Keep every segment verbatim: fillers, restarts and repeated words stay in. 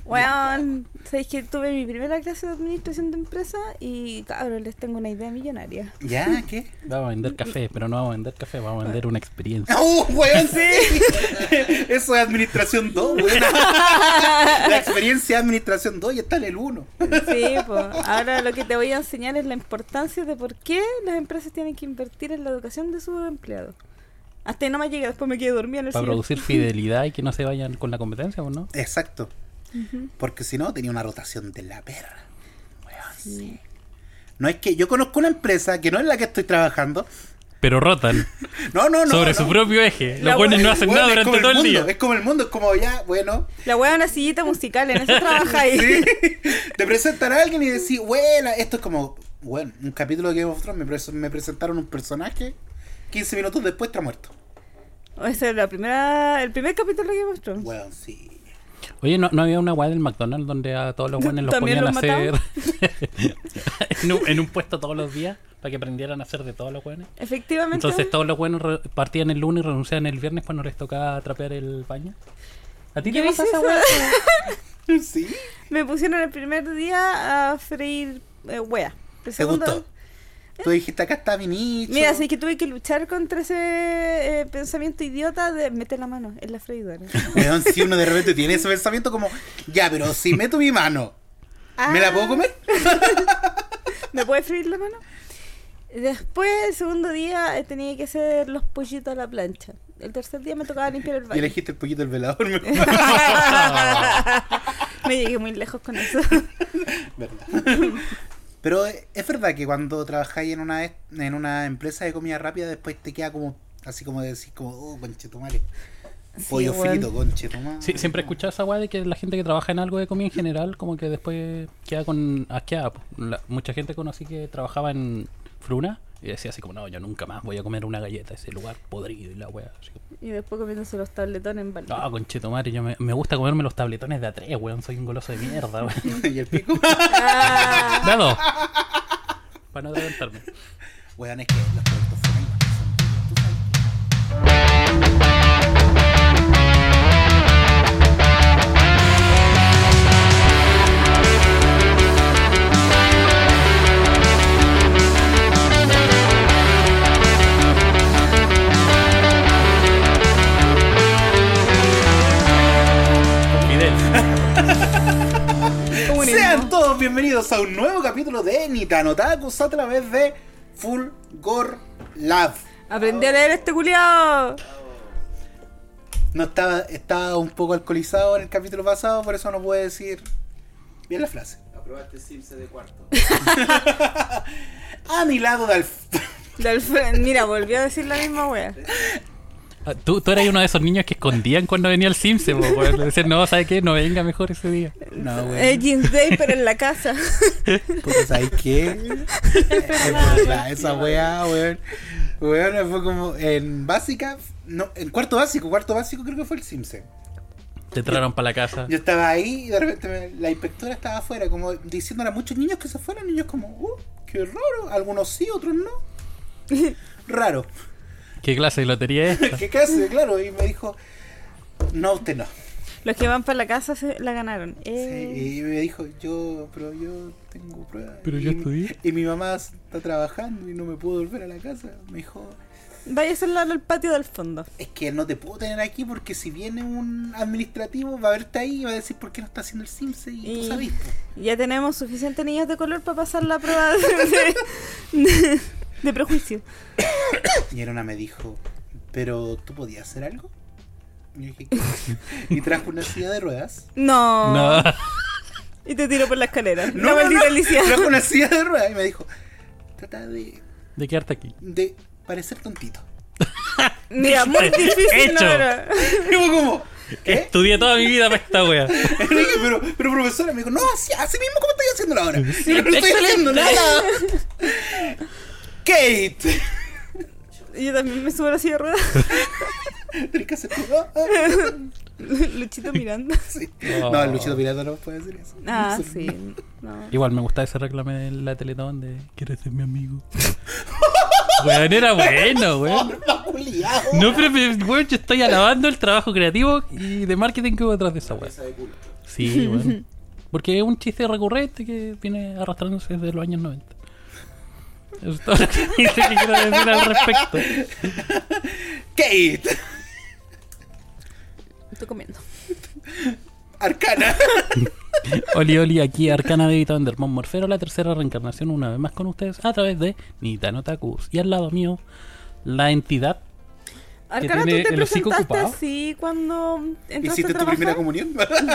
Bueno, sabéis que tuve mi primera clase de administración de empresa y cabrón, les tengo una idea millonaria. ¿Ya? ¿Qué? Vamos a vender café, pero no vamos a vender café, vamos a vender una experiencia. ¡Oh, weón! Sí. Eso es administración dos, weón. La experiencia de administración dos y está en el uno. Sí, pues. Ahora lo que te voy a enseñar es la importancia de por qué las empresas tienen que invertir en la educación de sus empleados. Hasta ahí no me llegué, después me quedé dormida en el Para sillón. producir fidelidad y que no se vayan con la competencia, ¿o no? Exacto. Uh-huh. Porque si no, tenía una rotación de la perra. Weón, sí. sí. No es que yo conozco una empresa que no es la que estoy trabajando. Pero rotan. No, no, no. Sobre no. su propio eje. La Los buenos no hacen bueno, nada durante todo el, el mundo, día. Es como el mundo, es como ya, bueno. La wea es una sillita musical, en eso trabaja ahí. Sí. Te presentan a alguien y decís, bueno, esto es como, bueno, un capítulo de Game of Thrones, me, pres- me presentaron un personaje, quince minutos después está muerto. Ese es la primera, el primer capítulo que mostró. Bueno, sí. Oye, ¿no, no había una weá del McDonald's donde a todos los buenos los ¿También ponían a los hacer en, un, en un puesto todos los días para que aprendieran a hacer de todos los buenos? Efectivamente. Entonces todos los buenos re- partían el lunes y renunciaban el viernes cuando les tocaba trapear el baño. ¿A ti te Yo pasa hice esa eso. weá? Sí. Me pusieron el primer día a freír eh, wea. El ¿Te segundo, gustó? Tú dijiste, acá está mi nicho. mira, así que tuve que luchar contra ese eh, pensamiento idiota de meter la mano en la freidora. Weón, si uno de repente tiene ese pensamiento como, ya, pero si meto mi mano, Ah, ¿me la puedo comer? ¿Me puede freír la mano? Después, el segundo día, eh, tenía que hacer los pollitos a la plancha. El tercer día me tocaba limpiar el Y baño. elegiste el pollito del velador. Me... Me llegué muy lejos con eso. ¿Verdad? Pero es verdad que cuando trabajáis en una en una empresa de comida rápida, después te queda como, así como de decir, como, oh, conchetumare. Sí, Pollo bueno. frito, conchetumare. Sí, siempre he escuchado esa weá de que la gente que trabaja en algo de comida en general, como que después queda con asqueada. po. La- mucha gente conocí que trabajaba en Fruna y decía así como, no, yo nunca más voy a comer una galleta, ese lugar podrido y la weá. Así como, Y después comiéndose los tabletones en balde. no, conchetumare, yo me, me gusta comerme los tabletones de a tres, weón, soy un goloso de mierda, weón. Y el pico. Ah, De a dos. Para no adelantarme. Weón, es que los productos fome son, tú sabes. Fidel. comunismo. Sean todos bienvenidos a un nuevo capítulo de Nitano Takus a través de Fulgor Lab. Aprendí a leer este culiao. No estaba, estaba un poco alcoholizado en el capítulo pasado, por eso no pude decir bien la frase. Aprobaste Sims de cuarto. A mi lado de Alf... Del fre- Mira, volvió a decir la misma wea. Ah, Tú, tú eras uno de esos niños que escondían cuando venía el Simpson, po, weón. Le decían, no, ¿sabes qué? No venga mejor ese día. No, Eh, güey. Jeans Day, pero en la casa. Porque ¿sabes qué? Es verdad, esa weá, weón. Weón, fue como en básica, no, en cuarto básico, cuarto básico creo que fue el Simpson. Te entraron para la casa. Yo estaba ahí y de repente me- la inspectora estaba afuera, como diciéndole a muchos niños que se fueran, y yo como, uh, qué raro, algunos sí, otros no. Raro. ¿Qué clase de lotería es esta? ¿Qué clase? Claro, y me dijo, no, usted no. Los que van para la casa se la ganaron. Sí, Eh, y me dijo, yo, pero yo tengo pruebas. Pero yo y, mi- estudié. Y mi mamá está trabajando y no me puedo volver a la casa. Me dijo, Vaya a hacerlo al patio del fondo. es que no te puedo tener aquí porque si viene un administrativo va a verte ahí y va a decir por qué no está haciendo el Simse y, Y- tú sabes. po. Ya tenemos suficientes niños de color para pasar la prueba de, de, de prejuicio. Y Erona me dijo, pero ¿tú podías hacer algo? Y yo dije, ¿qué? Y trajo una silla de ruedas. No. No. Y te tiró por la escalera. No, la no, maldita no. Alicia. Trajo una silla de ruedas y me dijo, trata de, De quedarte aquí. de parecer tontito. Mira, muy difícil Hecho. no era. Y fue como, ¿qué? Estudié toda mi vida para esta wea. Y le dije, pero, pero profesora, me dijo, no, así, así mismo como estoy haciéndolo ahora. Y yo no estoy haciendo nada. Kate. Y yo también me subo a la silla de ruedas. Tenés que hacer todo. Luchito mirando. Sí. Oh. No, el Luchito Pirata no puede decir eso. Ah, Eso- sí. No. Igual me gustaba ese reclame de la Teletón de ¿quieres ser mi amigo? Weón, era bueno, weón. Está culiao. No, pero me- weón, yo estoy alabando el trabajo creativo y de marketing que hubo detrás de esa wea. Esa de culo. Sí, bueno. Porque es un chiste recurrente que viene arrastrándose desde los años noventa. Eso es todo lo que, que quiero decir al respecto. Kate. Estoy comiendo. Arcana. Oli, oli, aquí Arcana de Thunder Morfero, la tercera reencarnación, una vez más con ustedes a través de Nitano Takus. Y al lado mío, la entidad Arcana, ¿tú tiene te el hocico presentaste ocupado. así cuando entraste ¿Hiciste a tu trabajar? primera comunión?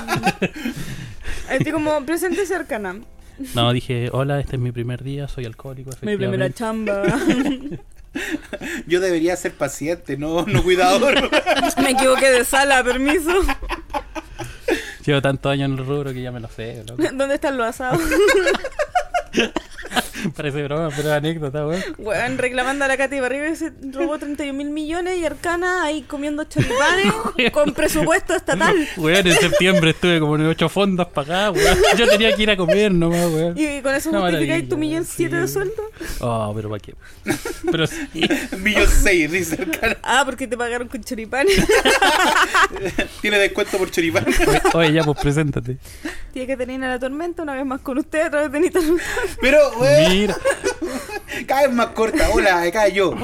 Así como, preséntese Arcana. No, dije, hola, este es mi primer día, soy alcohólico, Mi primera efectivamente. chamba. Yo debería ser paciente, no, no cuidador. Me equivoqué de sala, permiso. Llevo tantos años en el rubro que ya me lo sé, loco. ¿Dónde están los asados? Parece broma, pero es anécdota, weón. Weón, reclamando a la Katy Barriga que se robó treinta y un mil millones y Arcana ahí comiendo choripanes con presupuesto estatal. Weón, en septiembre estuve como en ocho fondos para acá, weón. Yo tenía que ir a comer nomás, weón. Y con eso Una justificáis tu maravilla, millón sí. siete de sueldo. Oh, pero ¿para qué? Pero sí. Millón seis, dice Arcana. Ah, porque te pagaron con choripanes. Tiene descuento por choripán. Oye, ya, pues preséntate. Tiene que tener a la tormenta una vez más con usted a través de Nitano. Pero, weón, Mira, cada vez más corta. Hola, acá yo.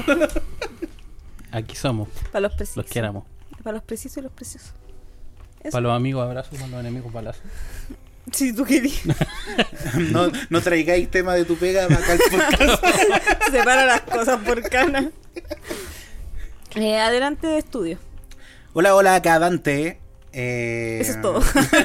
aquí somos, Para los precisos. los que éramos. Para los precisos y los preciosos. Eso. Para los amigos abrazos, para los enemigos balazos. Si tú querías. No, no traigáis tema de tu pega para acá al podcast. Separa las cosas por cana. Eh, adelante de estudio. Hola, hola, acá Dante. Eh, Eso es todo.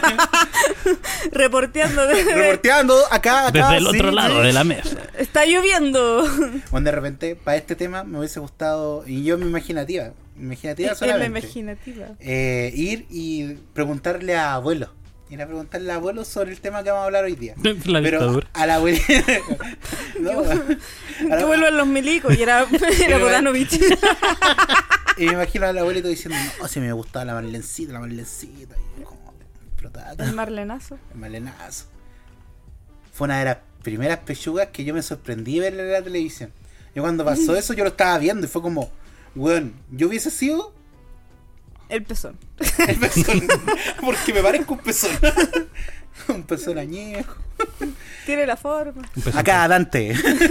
Reporteando de, de- Reporteando acá, acá. Desde el sí, otro lado sí. de la mesa. Está lloviendo. Bueno, de repente, para este tema me hubiese gustado, y yo mi imaginativa, mi imaginativa Es la solamente, imaginativa. eh, ir y preguntarle a abuelo. Ir a preguntarle a abuelo sobre el tema que vamos a hablar hoy día. La Pero dictadura. a la abuela. No, a la- Que vuelvan los milicos y era, era Bodanovich. Y me imagino al abuelito diciendo, no, si me gustaba la Marlencita, la Marlencita. Y yo como, pero tata, El marlenazo. el Marlenazo. Fue una de las primeras pechugas que yo me sorprendí ver en la televisión. Yo cuando pasó eso, yo lo estaba viendo y fue como, weón, yo hubiese sido El pezón. el pezón. Porque me parezco un pezón. Un pezón añejo. Tiene la forma. Empezó Acá, Dante.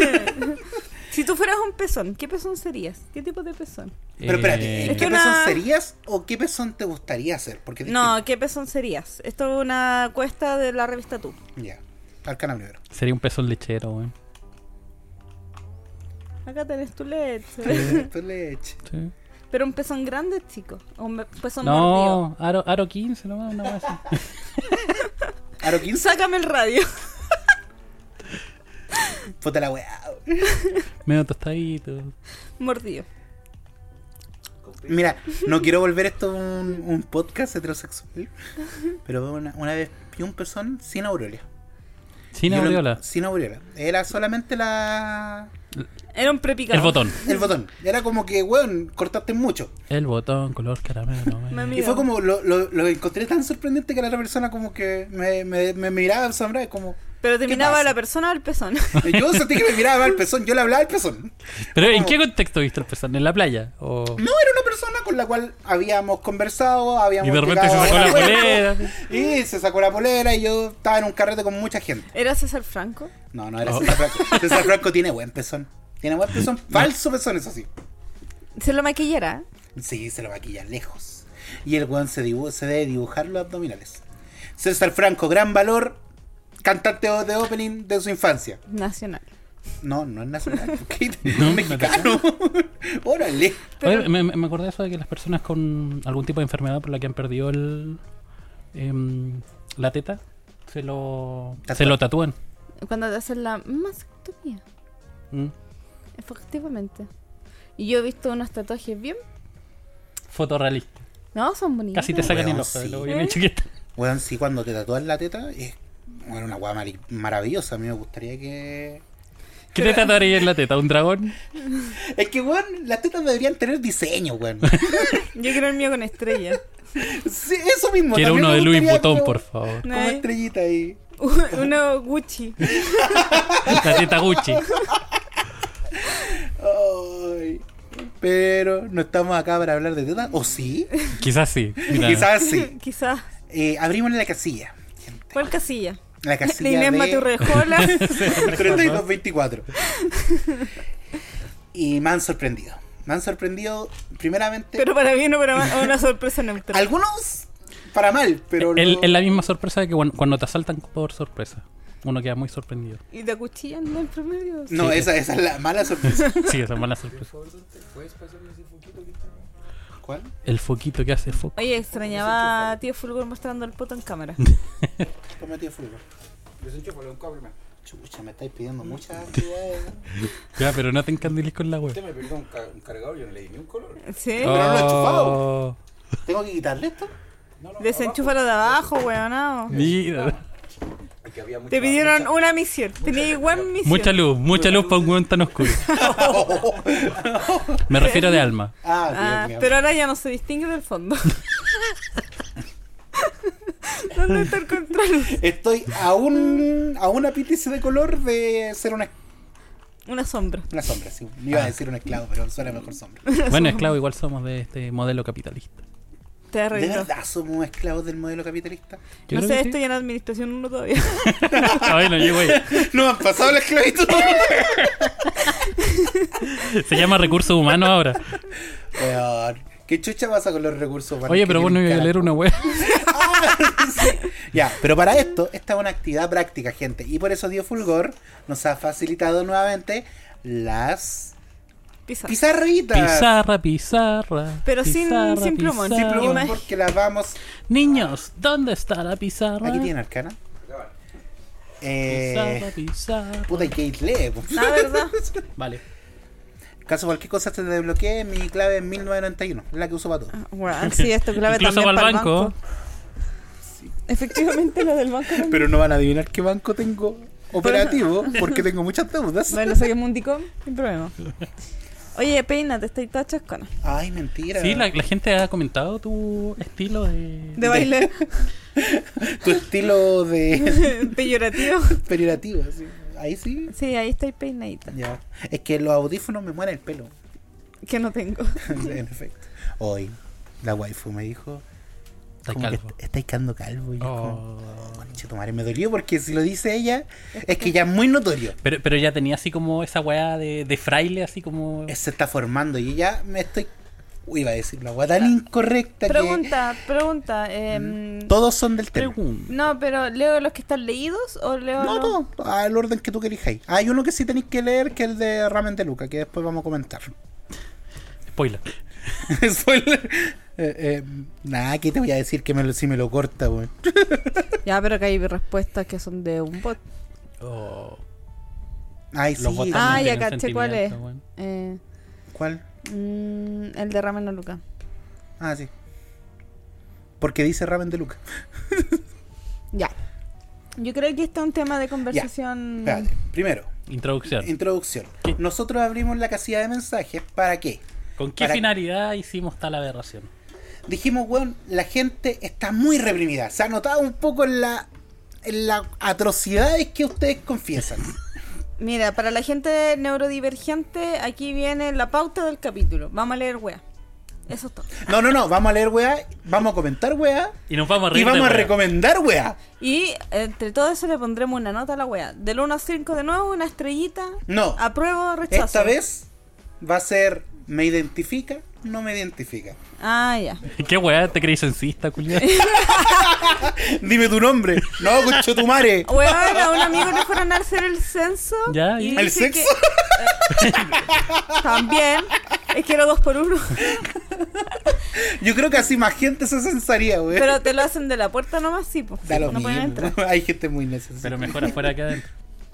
Si tú fueras un pezón, ¿qué pezón serías? ¿Qué tipo de pezón? Pero espérate, Eh, ¿qué Es que pezón una- serías o qué pezón te gustaría ser? Porque No, ¿qué pezón serías? Esto es una cuesta de la revista Tú. Ya, Arcana primero. Sería un pezón lechero, weón. Acá tenés tu leche. Tu leche. Sí. Pero un pezón grande, chico. O un pezón mordido. No, aro, aro quince nomás, una vez así. Aro quince, Sácame el radio. puta la weá. Medio tostadito. Mordido. Mira, no quiero volver esto un, un podcast heterosexual, pero una, una vez vi un pezón sin aureola. Sin Yo lo- aureola. Sin aureola. Era solamente la Era un prepicado. El botón. el botón. Era como que, weón, cortaste mucho. El botón, color caramelo. weón. Mami. Y fue como, lo, lo, lo encontré tan sorprendente que la otra persona como que me, me, me miraba asombrada, como... Pero te ¿Qué miraba pasa? la persona o el pezón. Yo sentí que me miraba mal el pezón, yo le hablaba al pezón. Pero ¿en como- qué contexto viste el pezón? ¿En la playa? ¿O... No, era una persona con la cual habíamos conversado, habíamos... Y de repente se llegado a sacó un la acuerdo, polera. Y se sacó la polera y yo estaba en un carrete con mucha gente. ¿Era César Franco? No, no era Oh. César Franco. César Franco tiene buen pezón. Tiene buen pezón. Falso pezón, eso sí. Se lo maquillará. Sí, se lo maquilla lejos. Y el weón se, dibu- se debe dibujar los abdominales. César Franco, gran valor. Cantante de opening de su infancia. Nacional. No, no es nacional. ¿Qué? No, Es mexicano. Órale. Pero- Oye, me, me acordé de eso de que las personas con algún tipo de enfermedad por la que han perdido el, em, la teta se lo, Tatuan. se lo tatúan. Cuando te hacen la mastectomía. Mm. Efectivamente. Y yo he visto unos tatuajes bien. Fotorrealista. No, son bonitos. Casi te sacan Weón, el ojo de sí. lo bien hecho que está. Weón, sí, cuando te tatúas la teta es bueno, una weá mari- maravillosa. A mí me gustaría que... ¿Qué te tatuaría en la teta? ¿Un dragón? Es que, weón, las tetas deberían tener diseño, weón. Yo quiero el mío con estrella. Sí, eso mismo. Quiero también uno me de Louis gustaría Vuitton, como- por favor. Como Ay. estrellita ahí. Uno Gucci. La teta Gucci. Ay, pero no estamos acá para hablar de tetas. ¿O sí? Quizás sí. Mira. Quizás sí. Quizás. Eh, abrimos la casilla. ¿Cuál casilla? La La casilla Inés de Maturrejola. treinta y dos veinticuatro. Y me han sorprendido. Me han sorprendido, primeramente. Pero para mí no para mal, una sorpresa neutra. Algunos para mal, pero. Es no- es la misma sorpresa de que cuando, cuando te asaltan por sorpresa. Uno queda muy sorprendido. ¿Y te acuchillan en el promedio? No, Sí. esa, esa es la mala sorpresa. Sí, esa es mala sorpresa. ¿Puedes pasarme ese foquito que está? ¿Cuál? El foquito que hace foco. Oye, extrañaba a tío Fulgor mostrando el poto en cámara. ¿Cómo tío Fulgor? Desenchúfalo un cable, man. Chucha, me estáis pidiendo muchas actividades. Ya, pero no te encandiles con la web. Usted me pidió un, ca- un cargador, yo no le di ni un color. ¿Sí? no lo he chupado. Oh, ¿Tengo que quitarle esto? No, no, Desenchúfalo de abajo, weonado. mira. porque había mucha- Te pidieron mucha- una misión. Tenía igual misión. Mucha luz, mucha luz para un hueón tan oscuro. Me refiero de alma. Ah, bien, Ah, bien. pero ahora ya no se distingue del fondo. ¿Dónde está el control? Estoy a un a un ápice de color de ser una, Una sombra. una sombra, sí. Me iba a decir un esclavo, pero suena mejor sombra. Bueno, esclavo, igual somos de este modelo capitalista. Te ¿De arregló. verdad somos esclavos del modelo capitalista? Yo No creo sé, que estoy en administración uno todavía. sí. Ay, no llego ahí. No han pasado la esclavitud. Se llama recursos humanos ahora. Weón, ¿qué chucha pasa con los recursos humanos? Oye, pero que vos no tienen ibas a leer cara? una web. Ya, pero para esto, esta es una actividad práctica, gente. Y por eso Dio Fulgor nos ha facilitado nuevamente las Pizarra. pizarritas. Pizarra, pizarra. Pero sin- pizarra, sin plumón, sin pizarra. Plumón, Ima- porque las vamos. Niños, ¿dónde está la pizarra? Aquí tiene Arcana. Eh, Pizarra, pizarra. puta, y Kate lee. po. La verdad. Vale. En caso de cualquier cosa se te desbloquee, mi clave es mil novecientos noventa y uno, es la que uso para todo. Bueno, sí, esto clave Incluso también para para el el banco. banco. Efectivamente, lo del banco también. Pero no van a adivinar qué banco tengo operativo, porque tengo muchas deudas. Bueno, sé que es Mundicom, sin problema. Oye, peínate, estoy toda chascona. Ay, mentira. Sí, la, la gente ha comentado tu estilo de... De baile Tu estilo de peyorativo. peyorativo, sí. Ahí sí. Sí, ahí estoy peinadita. Ya. Es que los audífonos me mueren el pelo. Que no tengo. En efecto. Hoy, la waifu me dijo. Está como que calvo. est- estáis quedando calvo. Y yo Oh. como, conche tu madre, me dolió porque si lo dice ella, es que ya es muy notorio. Pero, pero ya tenía así como esa weá de, de fraile, así como... Se está formando y ya me estoy. Uy, iba a decir una weá tan incorrecta Pregunta, pregunta. Eh, que. Todos son del tema. Pregunta. No, pero ¿leo los que están leídos o leo No, los...? no, al orden que tú que elijáis. Hay uno que sí tenéis que leer, que es el de Ramen de Luca, que después vamos a comentar. Spoiler. Spoiler. Eh, eh, nada, que te voy a decir que me lo, si me lo corta, weón. Ya, pero que hay respuestas que son de un bot. Oh, Ay, sí. los bots Ah, también ya tienen caché cuál es. sentimientos, weón. Eh, ¿Cuál? mm, el de Ramen no Luca. Ah, sí. Porque dice Ramen de Luca. Ya. Yo creo que este es un tema de conversación. Espérate. Primero, Introducción. introducción. ¿Qué? Nosotros abrimos la casilla de mensajes. ¿Para qué? ¿Con qué para- finalidad hicimos tal aberración? Dijimos, weón, la gente está muy reprimida. Se ha notado un poco en la en las atrocidades que ustedes confiesan. Mira, para la gente neurodivergente, aquí viene la pauta del capítulo. Vamos a leer wea. Eso es todo. No, no, no. Vamos a leer weá, vamos a comentar weá Y nos vamos a y reír de vamos a weá. recomendar weá. Y entre todo eso le pondremos una nota a la wea. Del uno a cinco de nuevo, una estrellita. No. Apruebo, rechazo. Esta vez va a ser me identifica, no me identifica. Ah, ya. ¿Qué weá? ¿Te crees censista, culiado? Dime tu nombre. No, concho tu madre. Weón, a un amigo le fueron a hacer el censo. Ya, ¿y? ¿El dice sexo? que- eh, también. Es que era dos por uno. Yo creo que así más gente se censaría, güey. Pero te lo hacen de la puerta nomás, sí, pues. Da lo no pueden mismo. entrar. Hay gente muy necesaria. Pero mejor afuera que adentro.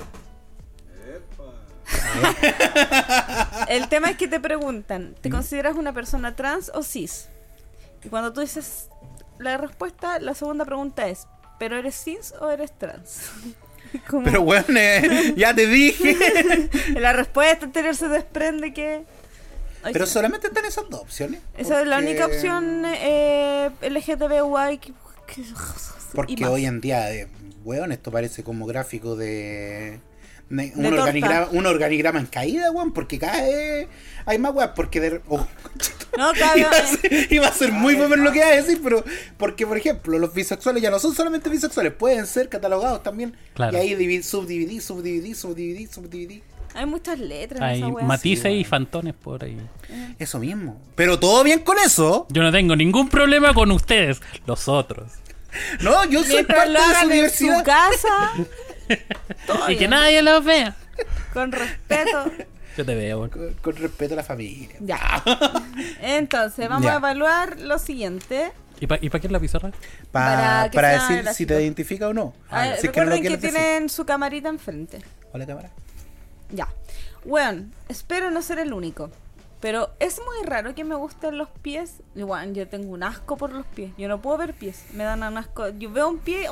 El tema es que te preguntan, ¿te consideras una persona trans o cis? Y cuando tú dices la respuesta, la segunda pregunta es, ¿pero eres cis o eres trans? Como Pero bueno, eh, ya te dije. en la respuesta anterior se desprende que... Ay, Pero sí. solamente están esas dos opciones. Esa es la porque- única opción eh, L G T B Y que... que- y Porque más. hoy en día, de, weón, esto parece como gráfico de Ne- Un De torta. organigrama, un organigrama en caída, weón, porque cada vez hay más weón, porque de... oh, No, claro. iba, a eh, ser, iba a ser muy bueno lo que iba a decir, pero porque, por ejemplo, los bisexuales ya no son solamente bisexuales, pueden ser catalogados también. Claro. Y ahí divi- subdividí, subdividí, subdividí, subdividí. Hay muchas letras en Hay esa wea. matices sí, y bueno. fantones por ahí. Eso mismo. Pero todo bien con eso. Yo no tengo ningún problema con ustedes, los otros. No, yo soy Mientras parte lo de su hagan en su diversidad. casa, todo Y que bien, nadie los vea. con respeto. Yo te veo, weón. Con, con respeto a la familia. Ya. Entonces, vamos Ya. a evaluar lo siguiente. ¿Y para y pa qué es la pizarra? Pa- Para Para, que sea decir si gráfico. te identifica o no. A ver, si es que no lo recuerden que, quieres decir. tienen su camarita enfrente. Hola, cámara. Ya. Bueno, espero no ser el único. Pero es muy raro que me gusten los pies. Igual, yo tengo un asco por los pies. Yo no puedo ver pies. Me dan un asco. Yo veo un pie.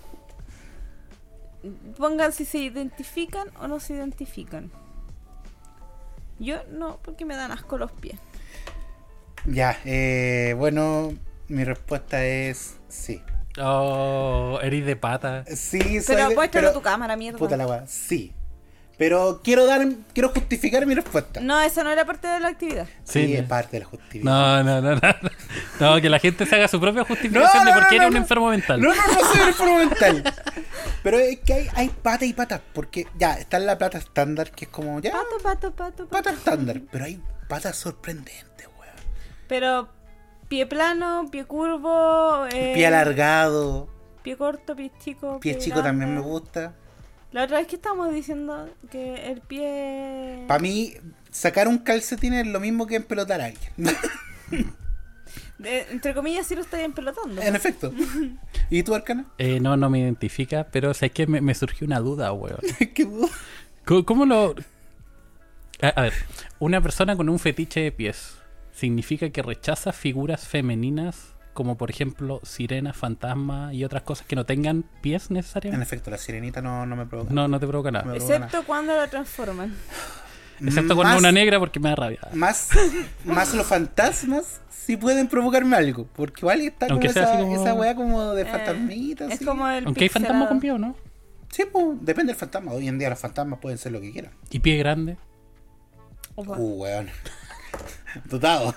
Pongan si se identifican o no se identifican. Yo no, porque me dan asco los pies. Ya, eh, bueno, mi respuesta es sí. Oh, eres de pata. Sí, soy Pero de- muéstralo pero- tu cámara, mierda. Puta la weá, sí. Pero quiero dar, quiero justificar mi respuesta. No, eso no era parte de la actividad. Sí, Sí. es parte de la justificación. No, no, no, no. No, que la gente se haga su propia justificación de por qué eres un enfermo mental. No, no, no soy un enfermo mental. Pero es que hay, hay pata y pata. Porque ya, está la plata estándar, que es como ya, Pato, pato, pato, pata pato. estándar. Pero hay patas sorprendentes, weón. Pero pie plano, pie curvo, eh, Pie alargado, pie corto, pie chico. pie chico grande. también me gusta. La otra vez que estábamos diciendo que el pie... Para mí, sacar un calcetín es lo mismo que empelotar a alguien. de- entre comillas, sí lo estoy empelotando. En efecto. ¿Y tú, Arcana? Eh, no, no me identifica, pero sé que me, me surgió una duda, weón. ¿Qué duda? ¿Cómo, cómo lo...? A, a ver, una persona con un fetiche de pies, ¿significa que rechaza figuras femeninas como, por ejemplo, sirenas, fantasmas y otras cosas que no tengan pies En necesariamente? efecto, la sirenita no, no me provoca. No, no te provoca nada. Me- Excepto cuando la transforman. Excepto con Más- una negra porque me da rabia. Más, más los fantasmas sí pueden provocarme algo. Porque igual está como Aunque sea esa, así como- esa weá como de Eh, fantasmitas. es sí. como el Aunque hay fantasmas con pixelado. pie, ¿o no? Sí, pues, depende del fantasma. Hoy en día los fantasmas pueden ser lo que quieran. Y pie grande. Opa. Uh, weón. Dotado.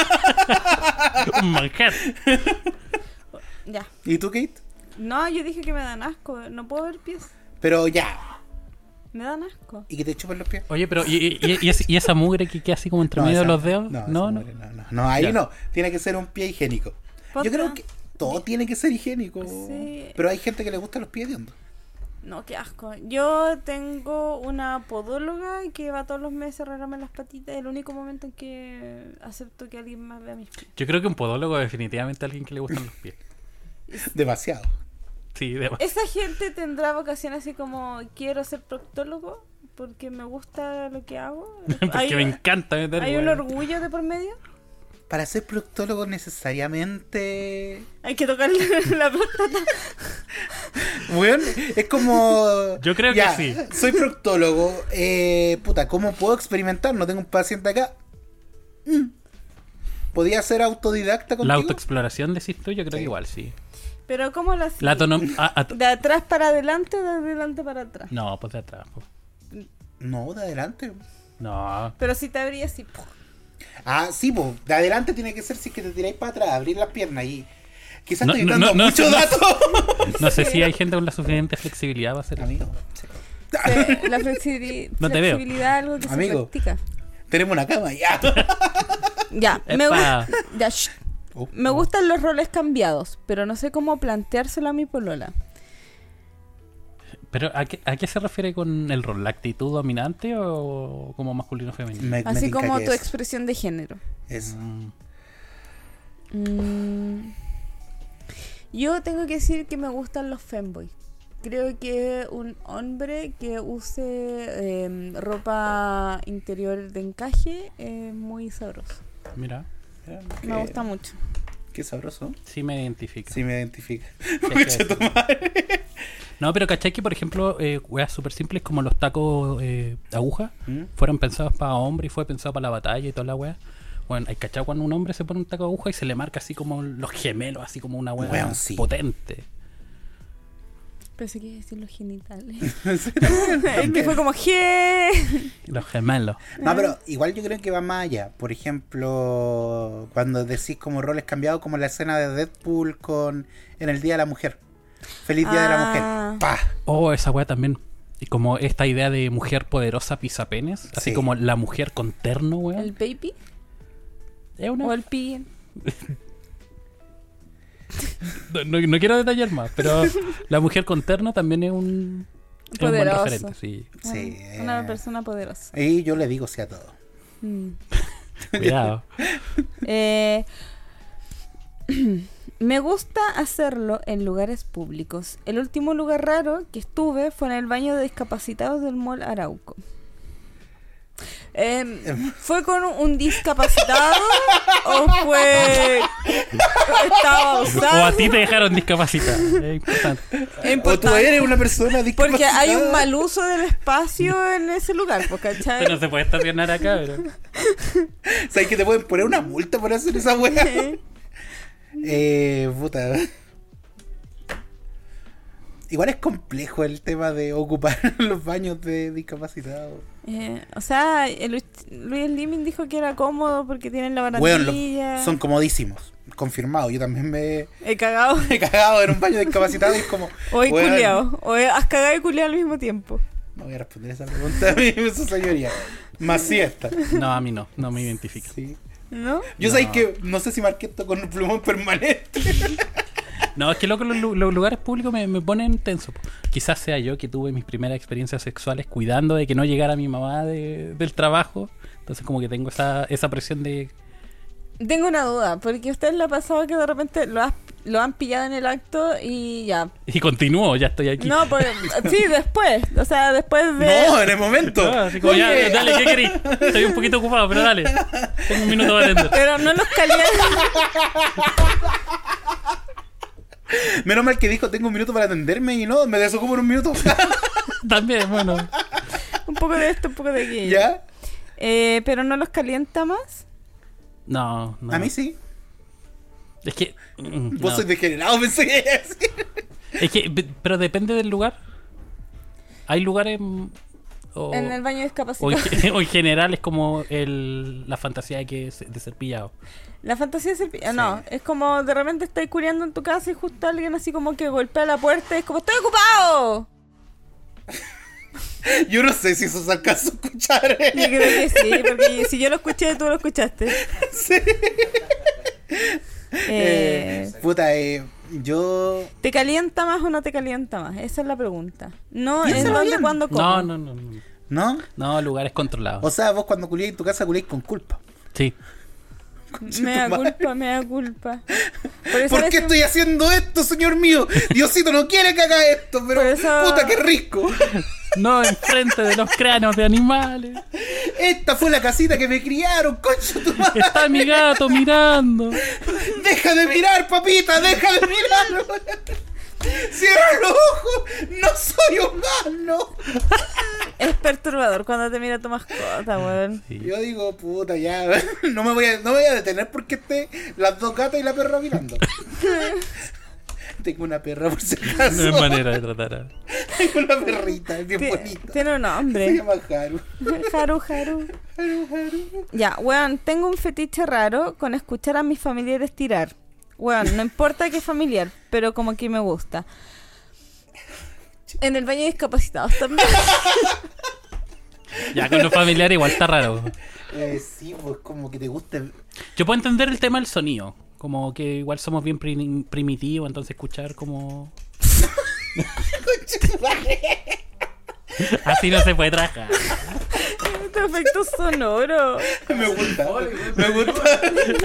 Un manjar. Ya. ¿Y tú, Kate? No, yo dije que me dan asco. No puedo ver pies. Pero ya. Me dan asco. ¿Y que te chupen los pies? Oye, pero ¿y, y, y, es- y esa mugre que queda así como entre medio de esa- los dedos? No, No, esa no. madre, no, no. No, ahí Ya. no. Tiene que ser un pie higiénico. Yo Posta. creo que todo tiene que ser higiénico. Sí. Pero hay gente que le gustan los pies de hondo. No, qué asco. Yo tengo una podóloga que va todos los meses a arreglarme las patitas. Es el único momento en que acepto que alguien más vea mis pies. Yo creo que un podólogo es definitivamente alguien que le gustan los pies. Demasiado. Sí, de- Esa gente tendrá vocación así como quiero ser proctólogo porque me gusta lo que hago. porque Hay, me encanta meter, hay un weón. orgullo de por medio. Para ser proctólogo necesariamente... Hay que tocarle la próstata. Bueno, es como... Yo creo que ya, sí. Soy proctólogo. Eh, puta, ¿cómo puedo experimentar? No tengo un paciente acá. Mm. ¿Podía ser autodidacta contigo? La autoexploración, decís tú, yo creo Sí. que igual, sí. Pero ¿cómo lo hacía? La autonom- ah, ah, ¿De atrás para adelante o de adelante para atrás? No, pues de atrás. pues. No, de adelante. No. Pero si te abría así. ¡pum! Ah, sí, pues. De adelante tiene que ser si es que te tiráis para atrás, abrir las piernas y... Quizás No, estoy no, dando no, no, mucho no. dato. No sé si hay gente con la suficiente flexibilidad para hacer eso. Amigo, sí. Se- la flexibili- No te veo. flexibilidad es algo que Amigo. se practica. Tenemos una cama ya. Ya, me, Epa. gu- ya, shh. Oh, Me oh. gustan los roles cambiados, pero no sé cómo planteárselo a mi polola. Pero ¿a qué, ¿a qué se refiere con el rol? ¿La actitud dominante o como masculino femenino? Me- me Así tinca como que tu es- expresión de género. es- Mm, Mm. Yo tengo que decir que me gustan los femboys. Creo que un hombre que use eh, ropa interior de encaje es muy sabroso. mira, Mira, Me qué- gusta mucho. Qué sabroso. sí me identifica. Sí me identifica. Sí, hay que decirlo. No, pero ¿cachai que, por ejemplo, eh, weas súper simples como los tacos eh, aguja ¿Mm? fueron pensados para hombre y fue pensado para la batalla y toda la wea? Bueno, hay cachado cuando un hombre se pone un taco aguja y se le marca así como los gemelos, así como una wea Weón, sí. potente. Pensé que iba a decir los genitales. Es que fue como je. Los gemelos. No, pero igual yo creo que va más allá. Por ejemplo, cuando decís como roles cambiados, como la escena de Deadpool con en el Día de la Mujer. Feliz Día Ah. de la Mujer. ¡Pah! Oh, esa weá también. Y como esta idea de mujer poderosa pisapenes. Así Sí. como la mujer con terno, weón. ¿El baby? Es una... ¿O el pin? No, no- no quiero detallar más, pero la mujer con terno también es un, es un buen Poderoso. referente, sí. Sí. Ah, Una eh, persona poderosa. Y yo le digo sí a todo. Mm. Cuidado. Eh, me gusta hacerlo en lugares públicos. El último lugar raro que estuve fue en el baño de discapacitados del Mall Arauco. Eh, ¿Fue con un discapacitado o fue estaba O usando? a ti te dejaron discapacitar. Es importante. Es O tú importante, eres una persona discapacitada. porque hay un mal uso del espacio en ese lugar, pues, ¿cachai? Esto no se puede estacionar acá, pero... ¿Sabes que te pueden poner una multa por hacer esa weá? eh, puta. Igual es complejo el tema de ocupar los baños de discapacitados. Eh, o sea, el Luis, Luis Limin dijo que era cómodo porque tienen la Weón, barandilla. los- son comodísimos. Confirmado. Yo también me He cagado. he cagado en un baño de discapacitado y es como. O he weón, culiado. O he- has cagado y culiado al mismo tiempo. No voy a responder esa pregunta a mí, su señoría. Más siesta. No, a mí no, no me identifica. Sí. ¿No? Yo No. sé que no sé si marqué esto con un plumón permanente. No, es que loco, los, lu- los lugares públicos me, me ponen tenso. Po. Quizás sea yo que tuve mis primeras experiencias sexuales cuidando de que no llegara mi mamá de- del trabajo. Entonces como que tengo esa, esa presión de... Tengo una duda, porque a usted le ha pasado que de repente lo, has- lo han pillado en el acto y ya. Y continúo, ya estoy aquí. No, pues, sí, después. O sea, después de... No, en el momento. No, así como ya, Oye. dale, ¿qué querís? Estoy un poquito ocupado, pero dale. Tengo un minuto para atender. Pero no los calientan. Menos mal que dijo, tengo un minuto para atenderme y no, me desocupo en un minuto. También, bueno. Un poco de esto, un poco de aquello. ¿Ya? Eh, pero no los calienta más. No, no. A mí sí. Es que... mm, Vos no. sois degenerado, pensé que iba a decir. Es que, pe- pero depende del lugar. Hay lugares... mm, O, En el baño o, en, discapacitado. ge- o en general es como el, la fantasía de, que es- de ser pillado. La fantasía es el... pi- Sí. No, es como de repente estás curiando en tu casa y justo alguien así como que golpea la puerta y es como ¡estoy ocupado! Yo no sé si eso se alcanzó a escuchar. Yo creo que sí, porque si yo lo escuché, tú lo escuchaste. Sí. Eh, Eh, puta, eh, yo... ¿Te calienta más o no te calienta más? Esa es la pregunta. No en Piénsalo dónde, bien. cuándo, cómo. No, no, no, no. ¿No? No, lugares controlados. O sea, vos cuando culiáis en tu casa culiáis con culpa. Sí. Me da tu madre. culpa, me da culpa. Por eso ¿Por a qué veces- estoy haciendo esto, señor mío? Diosito no quiere que haga esto, pero Por eso- puta, qué rico. No enfrente de los cráneos de animales. Esta fue la casita que me criaron, concha tu madre. Está mi gato mirando. Deja de mirar, papita, deja de mirar. Cierra los ojos, no soy humano. Es perturbador cuando te mira tu mascota, weón. Sí. Yo digo, puta, ya, no me voy a, no me voy a detener porque esté las dos gatas y la perra mirando. Tengo una perra por si acaso. No es manera de tratar a... Tengo una perrita, es bien Ti- bonita. Tiene un Se nombre. llama Haru. Haru, Haru. Haru, Haru. Ya, weón, tengo un fetiche raro con escuchar a mis familiares tirar. Weón, no importa qué familiar, pero como que me gusta. En el baño de discapacitados también. Ya con los familiares igual está raro. Eh, sí, pues como que te gusta. Yo puedo entender el tema del sonido. Como que igual somos bien prim- primitivos, entonces escuchar como... Así no se puede trabajar. Este efecto sonoro. Me gusta, me gusta.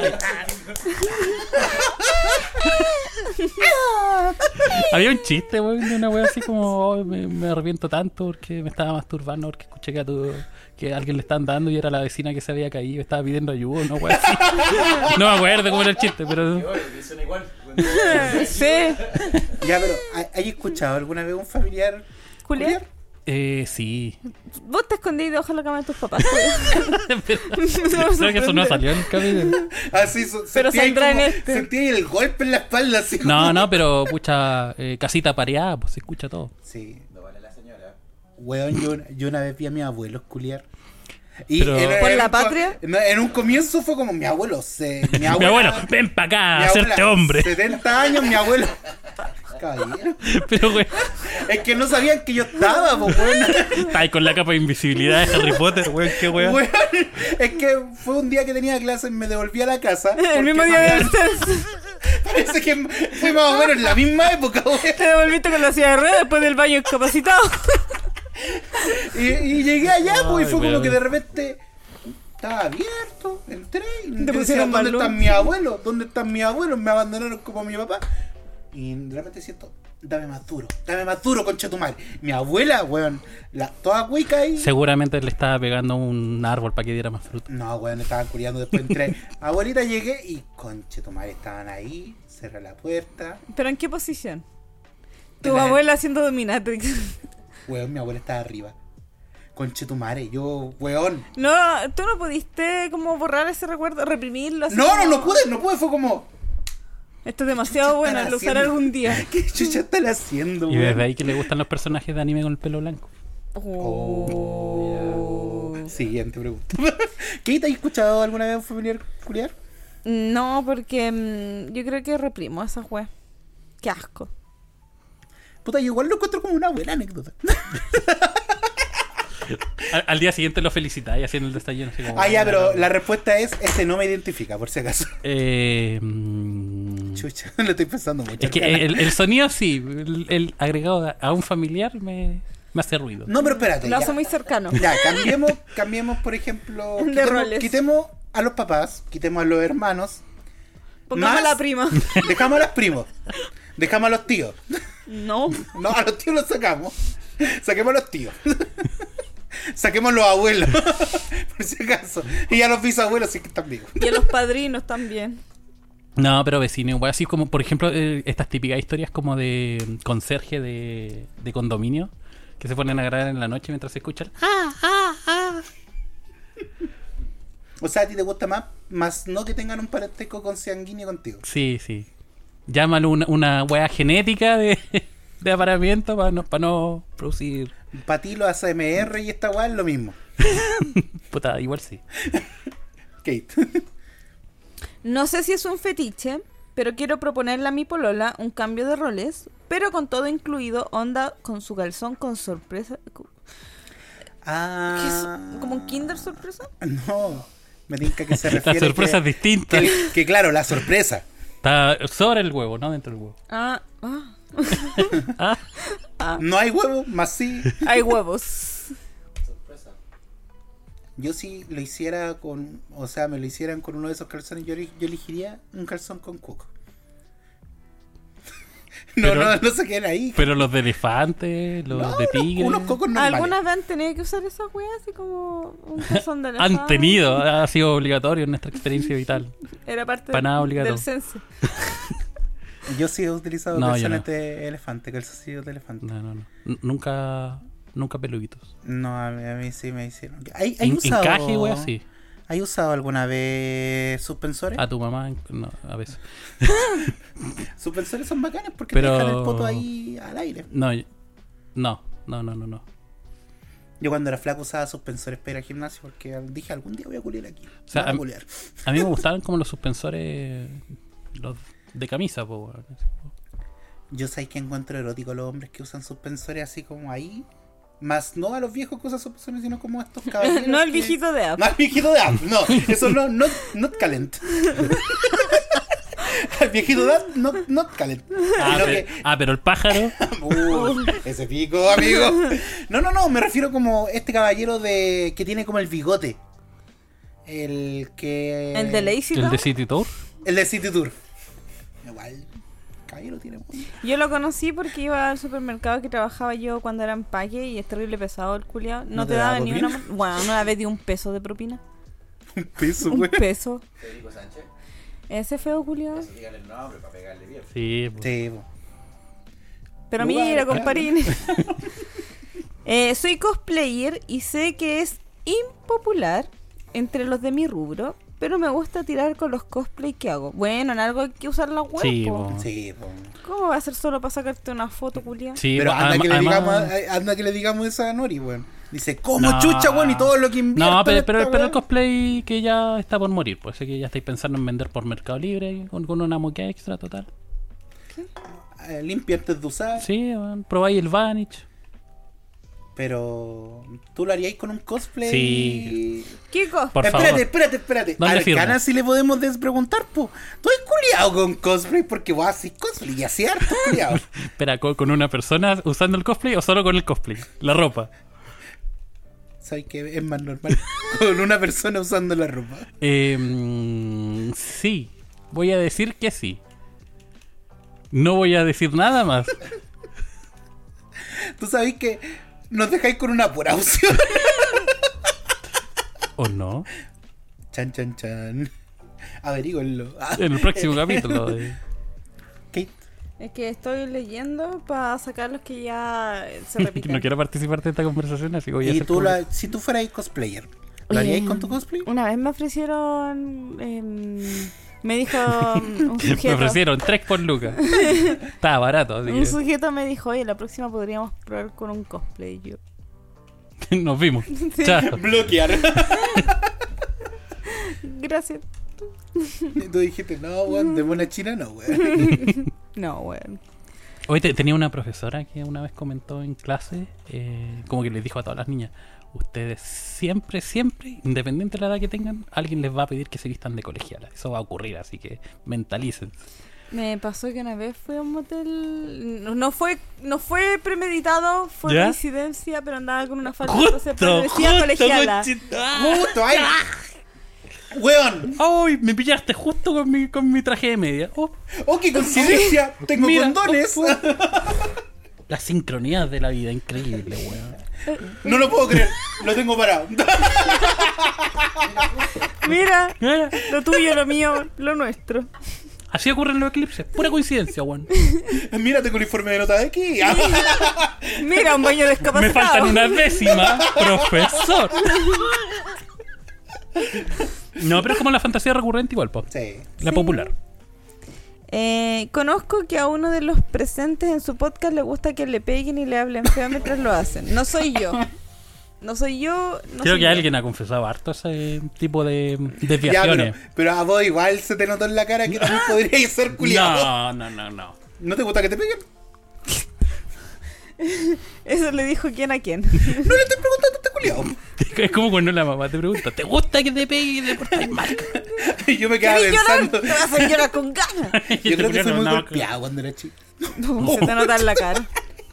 Había un chiste, weón, de una wea así como "Oh, me, me arrepiento tanto porque me estaba masturbando porque escuché que a, tu, que a alguien le estaban dando y era la vecina que se había caído, estaba pidiendo ayuda, una wea así". No me acuerdo cómo era el chiste, pero... Dicen igual. Sí. Ya, pero ¿hay- ¿hay escuchado alguna vez un familiar Julián. culiar? Eh, sí. Vos te escondís debajo de la cama de tus papás. Pero- Creo que eso no salió en el capítulo. Así, so- Pero sentí ahí saldrá en como- este. Sentí ahí el golpe en la espalda, así. No, no, pero pucha, eh, casita pareada, pues se escucha todo. Sí. No vale la señora. Weón, yo, yo una vez vi a mi abuelo culiar. Y Pero- en- en ¿Por un la co- patria? En, en un comienzo fue como mi abuelo. Se, mi, Mi abuela- abuelo, ven para acá, mi hacerte abuela, hombre. setenta años, mi abuelo. Caballero. Pero, güey, Es que no sabían que yo estaba, pues, weón. está ahí con la capa de invisibilidad de Harry Potter, güey, qué weón. Weón, es que fue un día que tenía clases, me devolví a la casa. El porque mismo día del censo. Parece que fue más o menos en la misma época, weón. Te devolviste con la silla de ruedas después del baño incapacitado. Y, y llegué allá, pues, y Ay, fue como weón. que de repente estaba abierto, entré y Te yo decía, pusieron ¿dónde balón. están mis abuelos? ¿Dónde están mis abuelos? Me abandonaron como mi papá. Y de repente siento, dame más duro, dame más duro, concha tu madre. Mi abuela, weón, la, toda cuica ahí. Seguramente le estaba pegando un árbol para que diera más fruto. No, weón, estaban culiando, después entré. Abuelita, llegué y concha tu madre, estaban ahí, cerré la puerta. ¿Pero en qué posición? Tu En la- abuela haciendo dominatrix. Weón, mi abuela estaba arriba. Concha tu madre, yo, weón. No, tú no pudiste como borrar ese recuerdo, reprimirlo. así No, no, como, no pude, no pude, fue como, Esto es demasiado bueno, están lo usaré haciendo? algún día. ¿qué chucha están haciendo, Y weón? desde ahí que le gustan los personajes de anime con el pelo blanco. Oh. Siguiente pregunta. ¿Qué te has escuchado alguna vez a un familiar culiar? No, porque mm, yo creo que reprimo esa wea. Qué asco. Puta, yo igual lo encuentro como una buena anécdota. Al, al día siguiente lo felicitáis haciendo el desayuno. Así como, Ah, ya, pero la respuesta es, este no me identifica, por si acaso. Eh, mm, Chucha, lo estoy pensando mucho. es que el, el sonido sí, el, el agregado a- a un familiar me, me hace ruido. No, pero espérate. Lo ya. hace muy cercano. Ya, cambiemos, cambiemos, por ejemplo, De quitemos, roles. quitemos a los papás, quitemos a los hermanos, Pongamos Más- a la prima. dejamos a los primos, dejamos a los tíos. No. No, a los tíos los sacamos. Saquemos a los tíos. Saquemos a los abuelos, por si acaso. Y a los bisabuelos, si es que están vivos. Y a los padrinos también. No, pero vecino, igual así como, por ejemplo, eh, estas típicas historias como de conserje de, de condominio que se ponen a grabar en la noche mientras se escuchan. Ah, O sea, a ti te gusta más, más no que tengan un parentesco consanguíneo contigo. sí, sí. Llámalo una, una wea genética de, de apareamiento para no, para no producir. Para ti los A S M R y esta weá es lo mismo. Puta, igual sí. Kate. No sé si es un fetiche, pero quiero proponerle a mi polola un cambio de roles, pero con todo incluido, onda con su calzón con sorpresa. ¿Qué Ah. es? ¿Como un Kinder sorpresa? No. Me tinca que se La refiere sorpresa es que, distinta. que, que claro, la sorpresa. Está sobre el huevo, no dentro del huevo. Ah, ah. Ah, No hay huevo, más sí. Hay huevos. Sorpresa. Yo si lo hiciera con, o sea, me lo hicieran con uno de esos calzones, yo, yo elegiría un calzón con cuco. No, Pero- no, no se queden ahí. pero los de elefante, los No, de unos- tigre. unos cocos normales. ¿Alguna vez han tenido que usar esas weas así como un calzón de Han elefante? tenido, ha sido obligatorio en nuestra experiencia vital. Era parte Pa' nada del, obligatorio. del censo. Yo sí he utilizado No, yo calzones no. de elefante, calzoncillos de elefante. No, no, no. N- Nunca, nunca peluditos. No, a mí, a mí sí me hicieron. ¿Hay, hay En, usado, encaje, wey, así. ¿Hay usado alguna vez suspensores? A tu mamá, en- no, a veces. Suspensores son bacanes porque Pero- te dejan el poto ahí al aire. No, y- no, no, no, no, no. Yo cuando era flaco usaba suspensores para ir al gimnasio porque dije algún día voy a culiar aquí. O sea, Voy a am- culiar. A mí me gustaban como los suspensores, los de camisa, po, weón. Yo sé que encuentro erótico a los hombres que usan suspensores así como ahí. Más no a los viejos que usan suspensores, sino como a estos caballeros. No el que- viejito de app. No al viejito de app. No, eso no, no, not calent. Al viejito de app, not, not calent. Ah, Sino pero, que- ah, pero el pájaro. Uh, ese pico, amigo. No, no, no, me refiero como este caballero de que tiene como el bigote. El que... El de Lazy El Town. de City Tour. El de City Tour. Igual, caballero tiene muy... Yo lo conocí porque iba al supermercado que trabajaba yo cuando era empaque y es terrible pesado el culiao. No, ¿No te, te daba daba ni propina? una... Bueno, una vez di un peso de propina. Un peso, Un güey. peso. Federico Sánchez. Ese feo culiao. Eso dígale el nombre para pegarle bien. Sí, po. Sí, po. Pero Lugar, mira, claro. comparine. Eh, soy cosplayer y sé que es impopular entre los de mi rubro, pero me gusta tirar con los cosplay que hago. Bueno, en algo hay que usar la web. Sí, po. po. Sí, po. ¿Cómo va a ser solo para sacarte una foto, culia? Sí, Pero po, anda adem- que, le además- digamos, anda que le digamos eso a Nori, weón. Dice, ¿cómo No. chucha, weón? Y todo lo que invierto. No, pero, en pero, esta pero el weá. cosplay que ya está por morir, pues sé que ya estáis pensando en vender por Mercado Libre con, con una moquea extra total. Eh, limpia antes de usar. Sí, bueno, probáis el Vanish. Pero tú lo haríais con un cosplay. Sí. ¿Qué cosplay? Por espérate, favor. espérate, espérate. ¿Dónde Arcana firmo? si le podemos despreguntar, po. ¿Tú has culiado con cosplay? Porque vos haces cosplay y así harto culiado. Espera, ¿con, con una persona usando el cosplay o solo con el cosplay? La ropa. ¿Sabes qué? Es más normal con una persona usando la ropa. Eh, mm, sí, voy a decir que sí. No voy a decir nada más. Tú sabes que nos dejáis con una pura opción. ¿O no? Chan, chan, chan. Averíguenlo. Ah, En el próximo capítulo. de- Kate. Es que estoy leyendo para sacar los que ya eh, se repiten. No quiero participar de esta conversación, así que voy a Y hacer tú, público. la, si tú fueras cosplayer, ¿lo haríais Eh, con tu cosplay? Una vez me ofrecieron... em, me dijo um, un Me sujeto... ofrecieron tres por lucas. Estaba barato, así Un que sujeto me dijo, oye, la próxima podríamos probar con un cosplay. Y yo... nos vimos. Chao. Bloquear. Gracias. Y tú dijiste, no, weón, de mona china no, weón. No, bueno. Hoy te- tenía una profesora que una vez comentó en clase, eh, como que les dijo a todas las niñas, ustedes siempre, siempre, independiente de la edad que tengan, alguien les va a pedir que se vistan de colegiala. Eso va a ocurrir, así que mentalicen. Me pasó que una vez fui a un motel. No, no fue no fue premeditado, fue ¿Ya? coincidencia, pero andaba con una falda. Justo, Entonces parecía colegiala. conchita. Justo ahí. Weón. ¡Ay! Me pillaste justo con mi, con mi traje de media. Oh, Oh, qué coincidencia. Tengo Mira, condones. oh, la sincronía de la vida, increíble, weón. No lo puedo creer. Lo tengo parado. Mira, Mira, lo tuyo, lo mío, lo nuestro. así ocurren los eclipses. Pura coincidencia, weón. Mírate con el informe de nota de aquí. Mira, un baño Me discapacitado. faltan una décima, profesor. No, pero es como la fantasía recurrente igual, po. Sí. La Sí. popular. Eh, conozco que a uno de los presentes en su podcast le gusta que le peguen y le hablen feo mientras lo hacen. No soy yo. No soy yo. No Creo soy que yo. alguien ha confesado harto ese tipo de Ya, pero, desviaciones. pero a vos igual se te notó en la cara que también podríais ser culiado. No, no, no, no. ¿No te gusta que te peguen? Eso le dijo quién a quién. No le estoy preguntando a este culiado. Es como cuando la mamá te pregunta, ¿te gusta que te pegue y te portes mal? Y yo me quedaba ¿Quieres llorar? pensando. Te vas a llorar con ganas. Yo creo que fui muy No, golpeado cuando era chico. No, se te nota en la cara.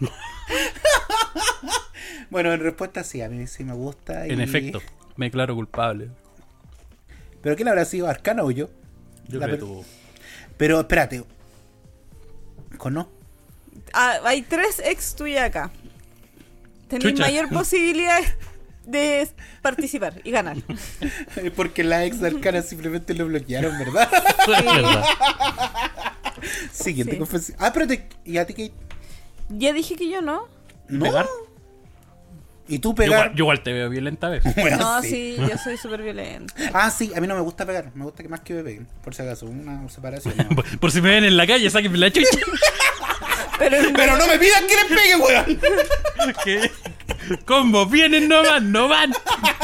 Bueno, en respuesta sí, a mí sí me gusta. Y... En efecto, me declaro culpable. ¿Pero quién habrá sido, Arcana o yo? Yo La creo que per- tú. Pero espérate. ¿Conozco? Ah, hay tres ex tuyas acá. Tenéis Chucha. mayor posibilidad de participar y ganar. Porque la ex de Arcana simplemente lo bloquearon, ¿verdad? Es verdad. Siguiente Sí. confesión. Ah, pero te... ¿Y a ti qué? Ya dije que yo no. ¿No? ¿Pegar? ¿Y tú Yo pegar? igual, yo igual te veo violenta a veces. Bueno, No, sí. sí, yo soy súper violenta. Ah, sí, a mí no me gusta pegar. Me gusta que más que me peguen. Por si acaso, una separación. ¿no? Por, por si me ven en la calle, sáquenme la chucha. Pero, Pero no me pidan que les pegue, weón. ¿Qué? Combo, vienen, no van, no van.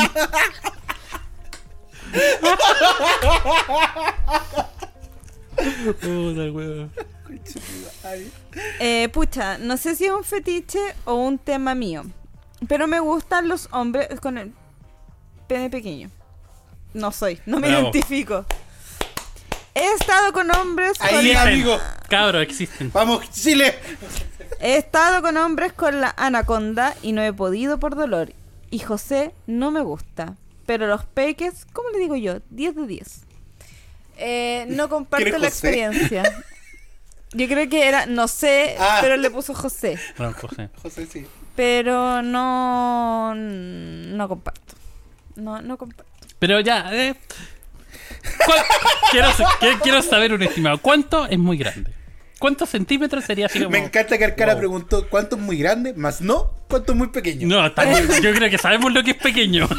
Puta, weón. Ay. eh, pucha, no sé si es un fetiche o un tema mío. Pero me gustan los hombres con el pene pequeño. No soy, no me Bravo. identifico. He estado con hombres Ahí, con ya. la, amigo. Cabros, existen. Vamos, Chile. he estado con hombres con la anaconda y no he podido por dolor. Y José no me gusta. Pero los peques, ¿cómo le digo yo? diez de diez. Eh, no comparto ¿Quién es la José? experiencia. Yo creo que era, no sé, Ah. pero le puso José. Don José. José, sí. Pero no, no comparto. No, no comparto. Pero ya, eh. ¿cuál- quiero, sa- que- quiero saber un estimado. ¿Cuánto es muy grande? ¿Cuántos centímetros sería así como? Me encanta que Arcara Wow. preguntó cuánto es muy grande, más no cuánto es muy pequeño. No, estamos- yo creo que sabemos lo que es pequeño.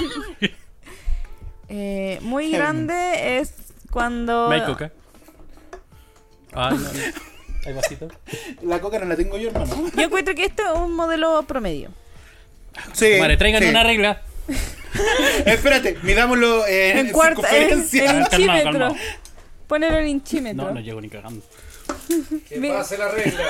Eh, muy grande es cuando... ¿Me hay coca? Ah, no, no. ¿Hay vasito? La coca no la tengo yo, hermano. Yo encuentro que esto es un modelo promedio. Sí. Vale, traigan sí. una regla. Espérate, midámoslo eh, En en cuarta, en, circunferencia. en Ah, calmado, inchímetro. calmado. Ponelo en inchímetro. No, no llego ni cagando. Que Mira. pase la regla.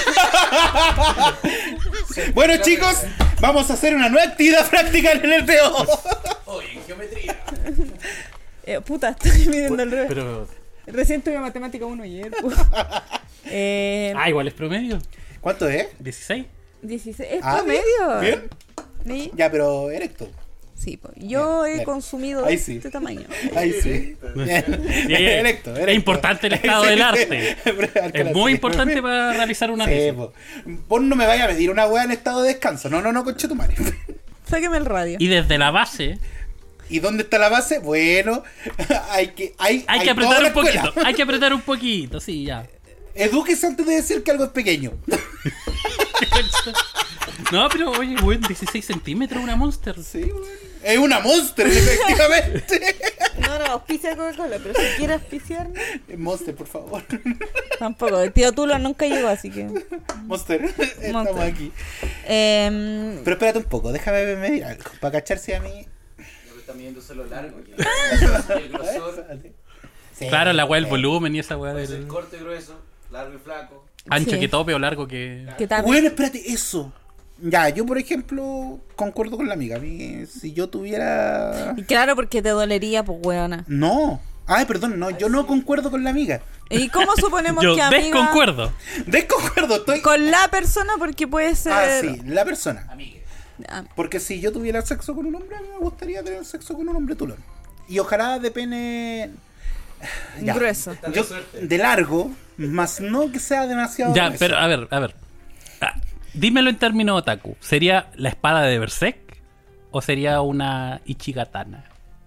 Bueno, chicos, vamos a hacer una nueva actividad práctica en el T O. Oye, en geometría. Eh, puta, estoy midiendo el revés. Pero. Recién tuve matemática uno ayer. pues. eh, Ah, igual es promedio. ¿Cuánto es? ¿dieciséis? dieciséis. Es Ah, promedio. ¿bien? ¿Sí? Ya, pero erecto. Sí, pues. Yo Bien, he bien. consumido Ahí de sí. este tamaño. Ahí sí. Bien. Sí, Erecto, es erecto. importante el estado del arte. Es muy importante para realizar una Sí, tesis. po. Vos no me vayas a medir una weá en estado de descanso. No, no, no, conchetumare. Sáqueme el radio. Y desde la base ¿Y dónde está la base? Bueno, hay que hay, hay que toda apretar la un poquito. escuela. Hay que apretar un poquito, sí, ya. Edúquese antes de decir que algo es pequeño. No, pero oye, güey, dieciséis centímetros una Monster. Sí, weón. Es una monster, efectivamente. No, no, auspicia Coca-Cola, pero si quieres auspiciarme, Monster, por favor. tampoco. El tío Tulo nunca llegó, así que. Monster, estamos Monster. aquí. Eh, Pero espérate un poco, déjame medir algo. Para cacharse a mí. Ya me está midiéndose lo largo. ya. El grosor, Sí, Claro, la weá del sí. volumen y esa weá puede ser del corto y grueso, largo y flaco. ancho Sí. que tope o largo que. ¿Qué tal? Bueno, espérate, eso. Ya, yo por ejemplo concuerdo con la amiga. A mí, si yo tuviera. Y claro, porque te dolería, pues, weona. No. Ay, perdón, no, yo no concuerdo con la amiga. ¿Y cómo suponemos Yo que amiga? desconcuerdo. Desconcuerdo, estoy. Con la persona, porque puede ser. Ah, sí, la persona. Amiga. Ah, Porque si yo tuviera sexo con un hombre, a mí me gustaría tener sexo con un hombre tulón. Y ojalá de pene. Ya. grueso. Está de Yo, suerte. de largo, más no que sea demasiado. Ya, grueso. pero a ver, a ver. Ah, dímelo en términos otaku. ¿Sería la espada de Berserk? ¿O sería una Ichigatana?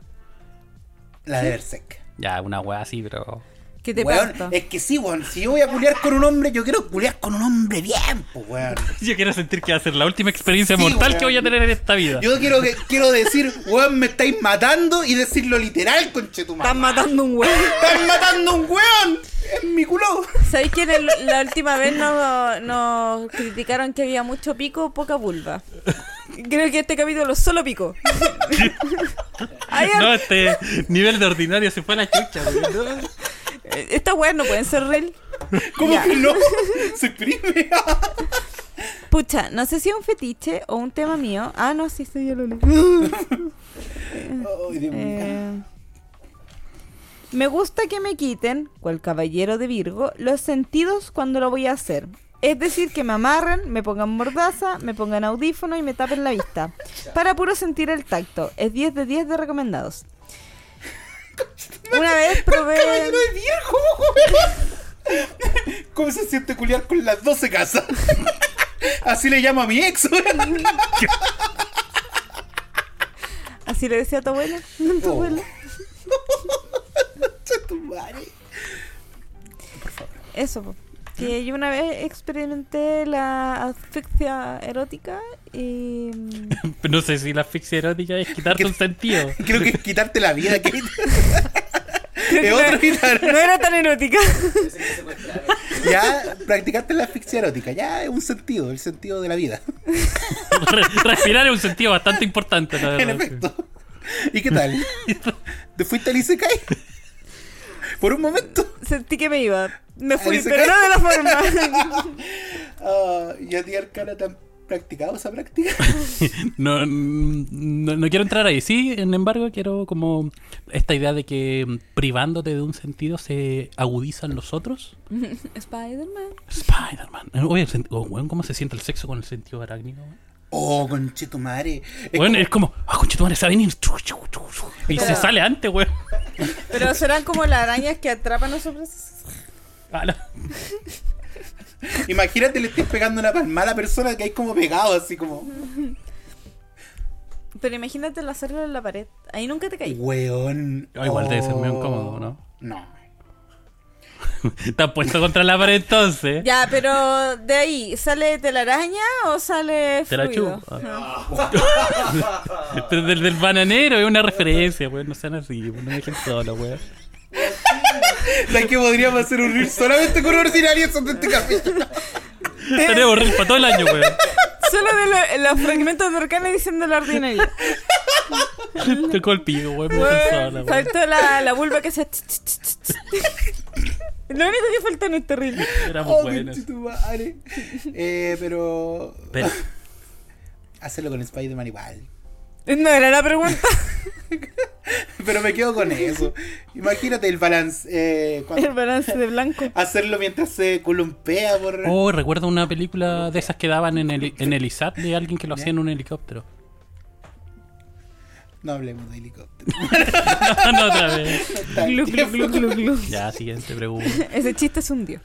La de Berserk. Ya, una weá así, pero. ¿Qué te Weón, pasa? es que sí, weón. Si yo voy a culiar con un hombre, yo quiero culiar con un hombre bien, pues, weón. Yo quiero sentir que va a ser la última experiencia Sí, mortal weón. que voy a tener en esta vida. Yo quiero que quiero decir, weón, me estáis matando y decirlo literal, conchetumare. Están matando un weón. ¡Están matando un weón! En mi culo. ¿Sabéis que en el- la última vez nos, nos criticaron que había mucho pico, poca vulva? Creo que este capítulo es solo pico. Hay No, al- este nivel de ordinario se fue a la chucha, weón. No. Estas weas no pueden ser real. ¿Cómo Ya. que no? Se exprime. Pucha, no sé si es un fetiche o un tema mío. Ah, no, sí, esto ya lo leí. Ay, Dios mío. Eh, me gusta que me quiten, cual caballero de Virgo, los sentidos cuando lo voy a hacer. Es decir, que me amarren, me pongan mordaza, me pongan audífono y me tapen la vista. Para puro sentir el tacto. Es diez de diez de recomendados. Una vez probé... Caballero de viejo, weón. ¿Cómo se siente culiar con las doce casas? Así le llamo a mi ex, weón. Así le decía a tu abuela. Tu Oh. abuela. Chetumare. Eso, po. Que yo una vez experimenté la asfixia erótica y... No sé si la asfixia erótica es quitarte un sentido. Creo que es quitarte la vida, Kate. Creo que Es no, otro quitar. no era tan erótica. Ese que secuestraron. Ya practicaste la asfixia erótica, ya es un sentido, el sentido de la vida. Re- Respirar es un sentido bastante importante, la En verdad. efecto. ¿Y qué tal? ¿Te fuiste al Isekai? Por un momento. Sentí que me iba. Me fui, Ahí se pero cae. no de la forma. Ah, ¿y a ti, Arcana, te han practicado esa práctica? No, no, no quiero entrar ahí. Sí, sin embargo, quiero como esta idea de que mm, privándote de un sentido se agudizan los otros. Spider-Man. Spider-Man. Oye, el sen- oh, weón, ¿cómo se siente el sexo con el sentido arácnido? weón? Oh, conchetumare. Es Weón, como- es como, ah, concha tu madre, se va a venir. Chu, chu, chu, chu. Y Pero- se sale antes, weón. Pero serán como las arañas que atrapan a nosotros. Ah, no. Imagínate, le estés pegando una palmada a la persona que hay como pegado, así como. Pero imagínate la célula en la pared. Ahí nunca te caí. Weón. Ah, igual debe ser muy incómodo, ¿no? No. Estás puesto contra la pared entonces. Ya, pero de ahí, ¿sale telaraña o sale Te la fluido? chupo. Pero del, del bananero es una referencia, weón. No sean así, no me dejen solo, weón. ¿Sabes que podríamos hacer un reel solamente con ordinarios de este capítulo? Tenemos reel para todo el año, weón. Solo de lo- los fragmentos de Orcana diciendo la ordinaria. Tocó el pico, weón. Me Bueno, dejen sola, weón. faltó la, la vulva que se... Lo único que falta en este reel. Éramos Oh, buenos. conchetumare. Eh, pero. Pero, Hacerlo con Spider-Man igual. No era la pregunta. Pero me quedo con eso. Imagínate el balance. Eh, cuando- El balance de blanco. hacerlo mientras se columpea por. oh, recuerdo una película de esas que daban en el, en el I S A T de alguien que lo hacía en un helicóptero. No hablemos de helicóptero. No, otra vez. Glu, glu, glu, glu, glu. Ya, siguiente pregunta. Ese chiste es un dios.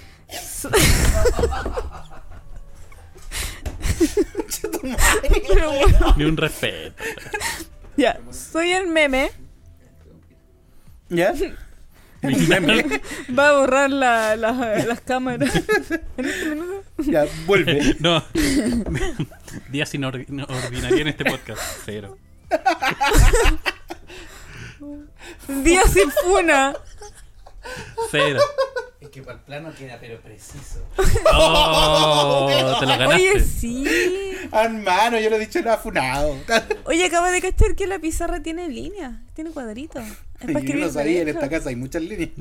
Pero bueno, Ni un respeto. ya, soy el meme. ¿Ya? Meme. Va a borrar la, la- las cámaras. En este minuto. Ya, vuelve. No. Días sin or- no, ordinaria en este podcast. Cero. Día sin funa. Cero. Es que para el plano queda pero preciso. Oh, te lo ganaste. Oye, sí. Hermano, yo no he dicho nada funado. Oye, acabo de cachar que la pizarra tiene líneas. Tiene cuadritos. Es para Yo escribir no sabía, en derecho. esta casa hay muchas líneas.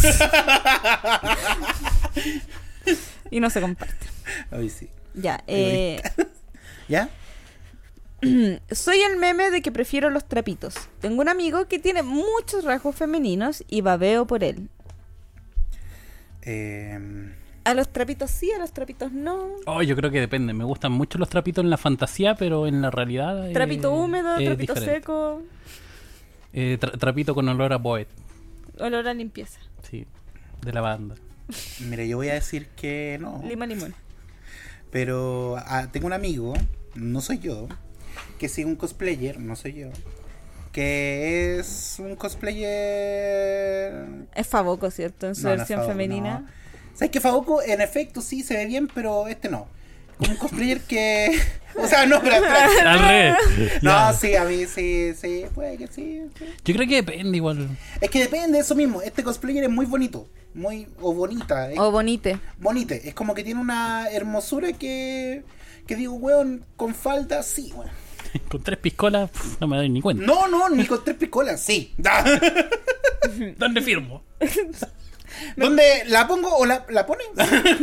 Y no se comparte. Ay, sí. Ya, eh. ¿Ya? Soy el meme de que prefiero los trapitos. Tengo un amigo que tiene muchos rasgos femeninos y babeo por él. Eh, A los trapitos sí, a los trapitos no. Oh, yo creo que depende. Me gustan mucho los trapitos en la fantasía, pero en la realidad. eh, Trapito húmedo, es trapito diferente. seco, Eh, tra- trapito con olor a Poet. olor a limpieza. Sí, de la banda. mira, yo voy a decir que no. Lima limón. Pero ah, tengo un amigo, no soy yo, que es un cosplayer, no soy yo, que es un cosplayer. Es Faboco, ¿cierto? En su No, no es versión Faboco, femenina. no. ¿Sabes que Faboco en efecto sí se ve bien, pero este no? Como un cosplayer que. O sea, no, pero. Al revés. No, Ya. sí, a mí sí, sí, puede que sí, sí. Yo creo que depende igual. Es que depende de eso mismo. Este cosplayer es muy bonito, muy. O bonita. Es O bonite. bonite. Es como que tiene una hermosura que. Que digo, weón, con falda, sí, weón. Con tres piscolas pf, no me doy ni cuenta. No, no, ni con tres picolas, sí. ¿Dónde firmo? ¿Dónde la pongo o la, la pone?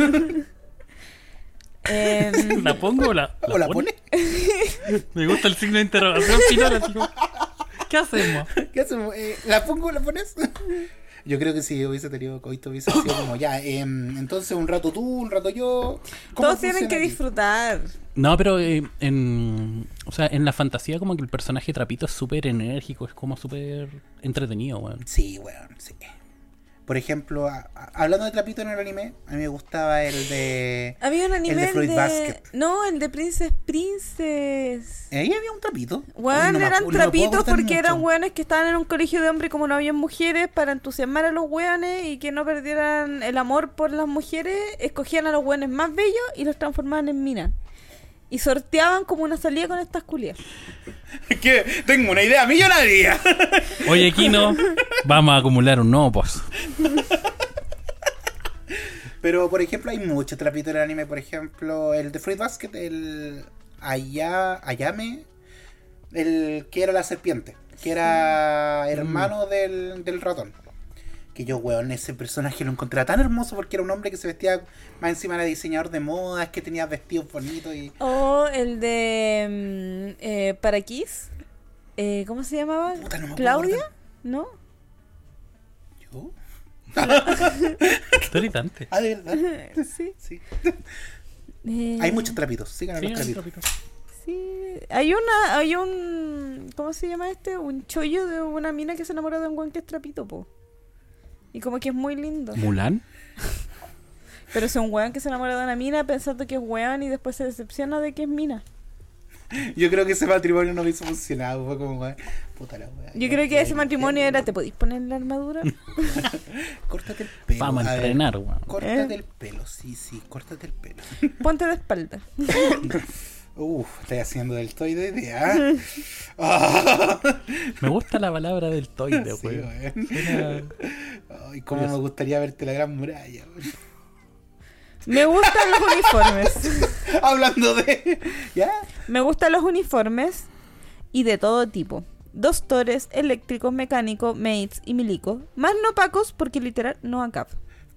Em, ¿La pongo o la, la ¿O la pone? pone? Me gusta el signo de interrogación final. Así como, ¿qué hacemos? ¿Qué hacemos? Eh, ¿La pongo o la pones? Yo creo que si hubiese tenido coito hubiese sido como ya, em, entonces un rato tú, un rato yo. ¿Cómo todos tienen funciona que aquí? disfrutar. No, pero eh, en. O sea, en la fantasía, como que el personaje trapito es súper enérgico, es como súper entretenido, weón. Sí, weón, sí. Por ejemplo, a- a- hablando de trapito en el anime, a mí me gustaba el de. Había un anime El de Fruit de- Basket. No, el de Princess Princess. Ahí había un trapito. Weón, Ay, no me eran acu- no me puedo trapitos acordar porque mucho. eran weones que estaban en un colegio de hombres y como no había mujeres, para entusiasmar a los weones y que no perdieran el amor por las mujeres, escogían a los weones más bellos y los transformaban en minas. Y sorteaban como una salida con estas culias. Que tengo una idea millonaria. Oye, Kino, vamos a acumular un nuevo post. Pero, por ejemplo, hay muchos trapitos en el anime. Por ejemplo, el de Fruit Basket, el Aya, Ayame, el que era la serpiente, que era hermano del, del ratón. Que yo, weón, ese personaje lo encontré tan hermoso porque era un hombre que se vestía, más encima era diseñador de modas, que tenía vestidos bonitos y... O el de mm, eh, Paraquis. Eh, ¿Cómo se llamaba? Puta, no me puedo ¿Claudia? acordar. ¿No? ¿Yo? Estoy irritante. Ah, ¿de verdad? Sí. Sí. Eh, Hay muchos trapitos, sigan Sí, los trapitos. trapito. Sí. Hay una, hay un, ¿cómo se llama este? Un chollo de una mina que se enamora de un guan que es trapito, po. Y como que es muy lindo. ¿Mulan? Pero es un weón que se enamora de una mina pensando que es weón y después se decepciona de que es mina. Yo creo que ese matrimonio no hubiese funcionado. Fue como, weón, puta la weá. Yo creo que ese matrimonio era, ¿te podéis poner la armadura? Córtate el pelo. Vamos a ver, entrenar, weón. Córtate ¿Eh? el pelo, sí, sí, córtate el pelo. Ponte de espalda. Uf, estoy haciendo del toy de idea. Ah. Me gusta la palabra del toide, Sí, weón. weón. Suena- Ay, cómo me gustaría verte la gran muralla. weón. Me gustan los uniformes. Hablando de... ¿Ya? Me gustan los uniformes y de todo tipo. Doctores, eléctricos, mecánicos, maids y milicos. Más no pacos porque literal no acaba.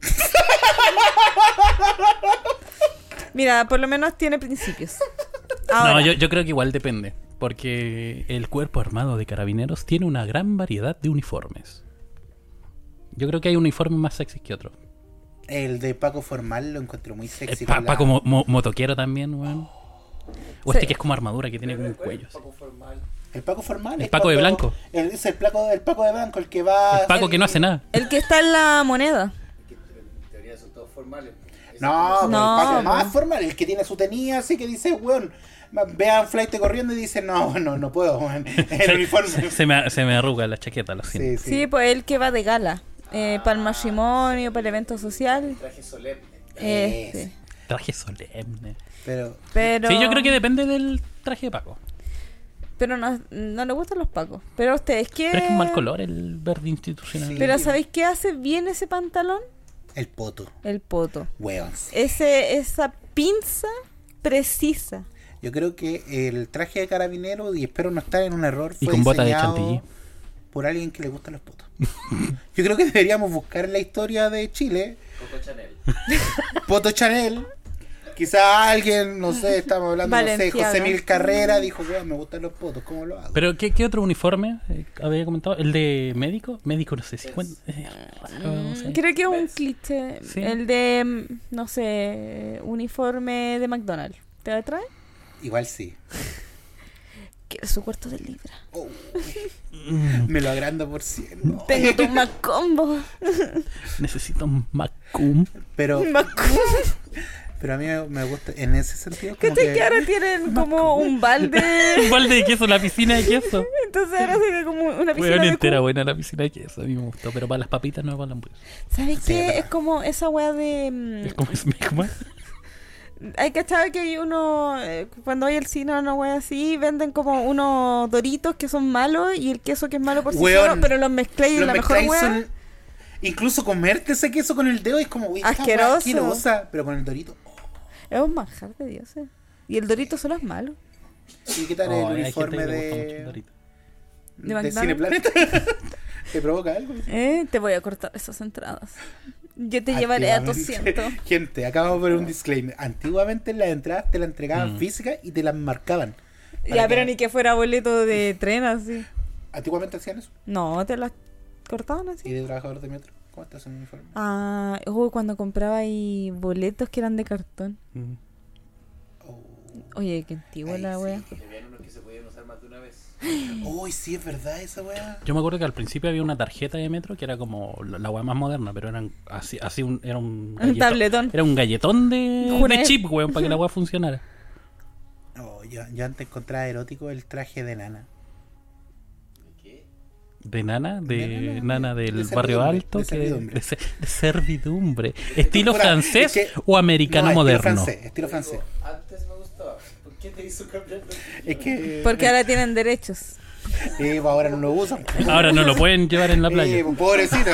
Mira, por lo menos tiene principios. Ahora, No, yo, yo creo que igual depende. Porque el cuerpo armado de carabineros tiene una gran variedad de uniformes. Yo creo que hay uniformes más sexys que otros. El de Paco Formal lo encontré muy El sexy. pa- con la- Paco mo- mo- motoquero también, weón. O Sí. este que es como armadura que tiene como un cuello. así. Poco formal. El Paco Formal. El es Paco de cuando- blanco. el- es el Paco, el Paco de blanco, el que va... El Paco que no hace nada. el que está en la moneda. Que en teoría son todos formales. Ese No, como- No, el Paco po. más formal, el que tiene su tenía así que dice, weón, vean Flight corriendo y dice, no, no, no puedo, weón. El uniforme. Se, se me, se me arruga la chaqueta, lo siento. Sí, Sí, sí. pues el que va de gala. Eh, para el matrimonio, para el evento social. Traje solemne. Este. Traje solemne. Pero, Pero, Sí, yo creo que depende del traje de Paco. Pero no, no le gustan los pacos. Pero a ustedes, ¿qué? Pero es que es un mal color el verde institucional. Sí. Pero ¿sabéis qué hace bien ese pantalón? el poto, El poto. weón. Ese, esa pinza precisa. Yo creo que el traje de carabinero, y espero no estar en un error, Y fue con botas de diseñado chantilly. por alguien que le gustan los potos. Yo creo que deberíamos buscar en la historia de Chile, Coco Chanel. Poto Chanel. Quizá alguien, no sé, estamos hablando, no sé, Valenciaga. José Mil Carrera, dijo, weón, me gustan los potos, ¿cómo lo hago? Pero ¿qué, qué otro uniforme eh, había comentado? ¿El de médico? Médico, no sé si cuenta. eh, no sé. Creo que es un cliché. Sí. El de, mm, no sé, uniforme de McDonald's. ¿Te la trae? Igual sí. Quiero su cuarto de libra. Oh, me lo agranda por cien. no. Tengo tu Macombo. Necesito un Macum. Pero, Macombo. pero a mí me, me gusta, en ese sentido, como ¿Cachai que que... ahora tienen como un balde? Un balde de queso, la piscina de queso. Entonces ahora se ve como una piscina Weón de entera cubo. buena la piscina de queso. A mí me gustó. Pero para las papitas no para la hamburguesa. ¿Sabes Sí, qué? es verdad. Es como esa weá de... mm, Es como esmegma. Hay que saber que hay uno, eh, cuando hay el cine o una wea así, venden como unos doritos que son malos y el queso que es malo por sí Weón, solo, pero los mezcláis en Los la mejor mezcláis wea. son- Incluso comerte ese queso con el dedo es como, uy, esta weá Asqueroso. asquerosa, pero con el dorito. oh. Es un manjar de dioses. Y el dorito solo es malo. ¿Y qué tal Oh, el hay gente uniforme que le gusta mucho el de, Dorito. ¿De de McDonald's? Cineplaneta? ¿Te provoca algo? Eh, te voy a cortar esas entradas. Yo te llevaré a tu Antiguamente- asiento. Gente, acabamos de poner un disclaimer. Antiguamente las entradas te las entregaban Mm. físicas y te las marcaban. Ya, Para pero que- ni que fuera boleto de tren así. Antiguamente hacían eso. No, te las cortaban Y así. de trabajador de metro. ¿Cómo estás en uniforme? Ah, uy, cuando compraba ahí boletos que eran de cartón. Mm. Oh. Oye, qué antigua Ay, la sí. wea. Y habían unos que se podían usar más de una vez. Uy, sí, es verdad esa weá. Yo me acuerdo que al principio había una tarjeta de metro que era como la, la weá más moderna, pero eran así, así un, era un Un tabletón. Era un galletón de, Juré. de chip, weón, para que la weá funcionara. Oh, yo, yo antes encontraba erótico el traje de nana. ¿De qué? De nana, de, De nana, nana de- del de barrio servidumbre, alto, de que servidumbre. de, se- de servidumbre. ¿Estilo Pura- francés es que- o americano No, moderno? Estilo francés, estilo Digo, francés. Antes me gustaba. ¿Por qué te hizo cambiar de Es que. Porque ahora tienen derechos. Eh, pues ahora no lo usan. Ahora no lo pueden llevar en la playa. Eh, pues, pobrecita.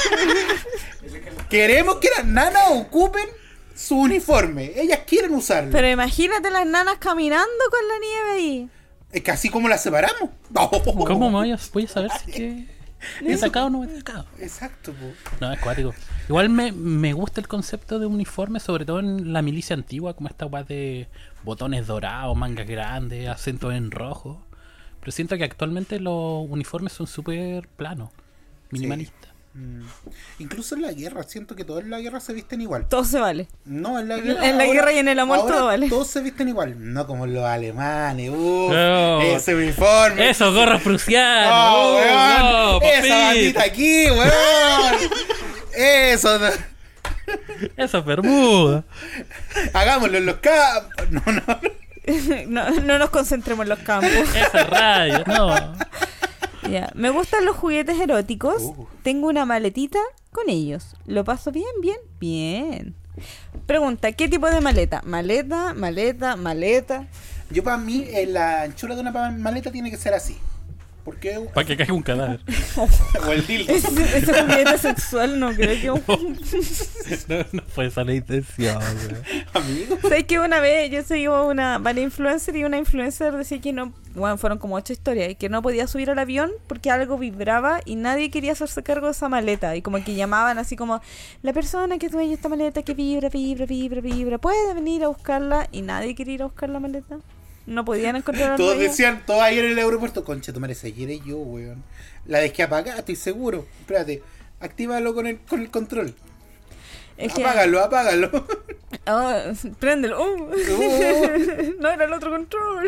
Queremos que las nanas ocupen su uniforme. Ellas quieren usarlo. Pero imagínate las nanas caminando con la nieve ahí. Es que así como las separamos. ¿Cómo me voy a, voy a saber si es que he sacado o no me he sacado? Exacto, po. No, es cuático. Igual me, me gusta el concepto de uniforme, sobre todo en la milicia antigua, como esta weá de botones dorados, mangas grandes, acentos en rojo. Pero siento que actualmente los uniformes son súper planos, minimalistas. Mm. Incluso en la guerra, siento que todos en la guerra se visten igual. Todo se vale. No, en la guerra. En la guerra y en el amor ahora todo vale. Todos se visten igual. No como los alemanes. Uh, No. ese uniforme. ¡Eso, gorros prusianos! Oh, ¡Uh, weón. no, Esa papito! bandita aquí, weón. Eso. ¡Eso, Bermuda! Hagámoslo en los campos. No, no. no, no nos concentremos en los campos. Esa radio, no. Ya. Me gustan los juguetes eróticos. Uh. Tengo una maletita con ellos. Lo paso bien, bien, bien. Pregunta, ¿qué tipo de maleta? Maleta, maleta, maleta. Yo para mí, eh, la anchura de una pa- maleta tiene que ser así. Porque... Para que caiga un cadáver. o el dildo. Ese, ese juguete sexual no creo que... No, no fue esa la intención, güey. Amigo. ¿Sabes que una vez yo seguí una varias influencer y una influencer decía que no, bueno, fueron como ocho historias, y que no podía subir al avión porque algo vibraba y nadie quería hacerse cargo de esa maleta, y como que llamaban así como, la persona que dueña esta maleta que vibra, vibra, vibra, vibra, puede venir a buscarla, y nadie quería ir a buscar la maleta. No podían encontrar Todos decían, todos ahí en el aeropuerto, concha, tu madre, si eres yo, weón. La dejé apagada, estoy seguro. Espérate, actívalo con el, con el control. Es que- Apágalo, apágalo. Oh, préndelo. Uh. Uh. No era el otro control.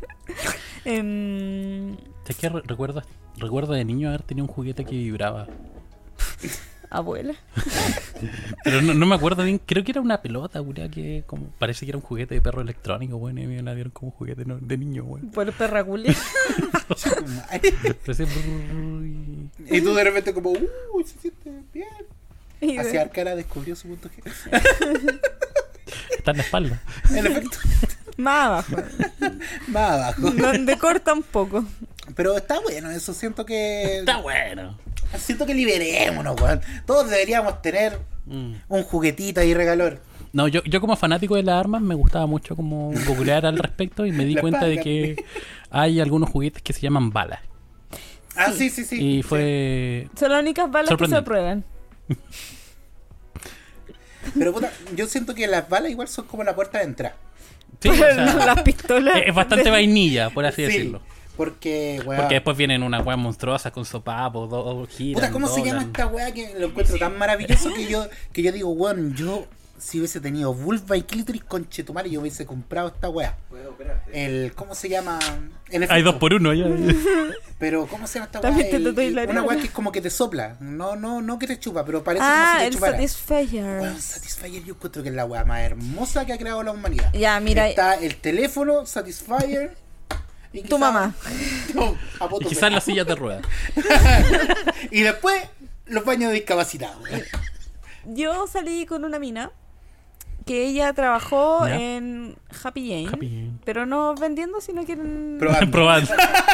Em, Es que re- recuerdo, recuerdo de niño haber tenido un juguete que vibraba. abuela. Pero no, no me acuerdo bien, creo que era una pelota, güey, que como parece que era un juguete de perro electrónico, güey, y me la dieron como juguete no, de niño, güey. Por perra culia. Tu madre. Parecía brrr y- Y tú de repente como, uy, se siente bien. Y Así de- Arcara descubrió su punto G. Está en la espalda. En efecto, Más abajo. más abajo. Donde corta un poco. Pero está bueno, eso siento que... Está bueno. Siento que liberémonos, weón. Todos deberíamos tener Mm. un juguetito ahí regalor. No, yo, yo como fanático de las armas me gustaba mucho como googlear al respecto y me di La cuenta de paga. que hay algunos juguetes que se llaman balas. Ah, sí, sí, sí. Y fue... Son las únicas balas que se Sorprendente. prueban. Pero puta, yo siento que las balas igual son como la puerta de entrada. Sí, o sea, Las pistolas. es bastante de- vainilla, por así Sí, decirlo. Porque, weón. Porque después vienen unas weas monstruosas con sopapos, dos giran, Puta, ¿cómo se llama doblan. esta weá que lo encuentro tan maravilloso que yo, que yo digo, weón, yo si hubiese tenido vulva y clítoris con chetumare, yo hubiese comprado esta weá. Puedes operarte. El, ¿cómo se llama? En efecto, Hay dos por uno ya. Pero, ¿cómo se llama esta weá? También te El- tatué el- la una oreja. weá que es como que te sopla. No, no, no que te chupa, pero parece Ah, como si el te chupara. Satisfyer. Weón, Satisfyer yo encuentro que es la weá más hermosa que ha creado la humanidad. Ya, mira. Está el teléfono, Satisfyer. Y Tu quizá- mamá. No, a Y poto quizás las sillas de ruedas. Y después, los baños de discapacitados. Yo salí con una mina que ella trabajó Ya. en Happy Jane, Happy Jane. pero no vendiendo, sino que en... Probando. Probando.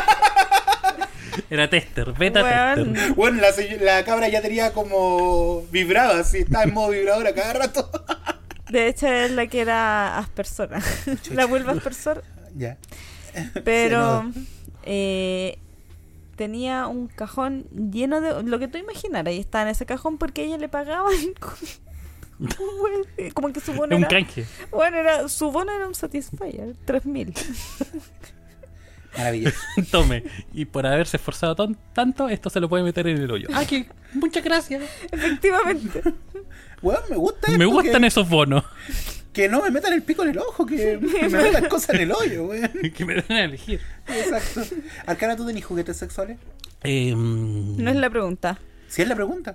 Era tester, beta Weón. tester. Bueno, la, se- la cabra ya tenía como vibraba, así, estaba en modo vibrador a cada rato. De hecho es la que era aspersora. La vulva aspersora. Ya. Pero Sí, eh, tenía un cajón lleno de lo que tú imaginaras. Y estaba en ese cajón porque a ella le pagaban como- como que su bono Es un era, canje. bueno, era su bono era un Satisfyer, tres mil. Maravilloso. Tome. Y por haberse esforzado ton- tanto, esto se lo puede meter en el hoyo. Ah, que muchas gracias. Efectivamente. Bueno, me gusta Me esto, gustan que, esos bonos. que no me metan el pico en el ojo, que me metan cosas en el hoyo, weón. Que me den a elegir. Exacto. Arcana, ¿tú tenés juguetes sexuales? Eh, No es la pregunta. Si es la pregunta.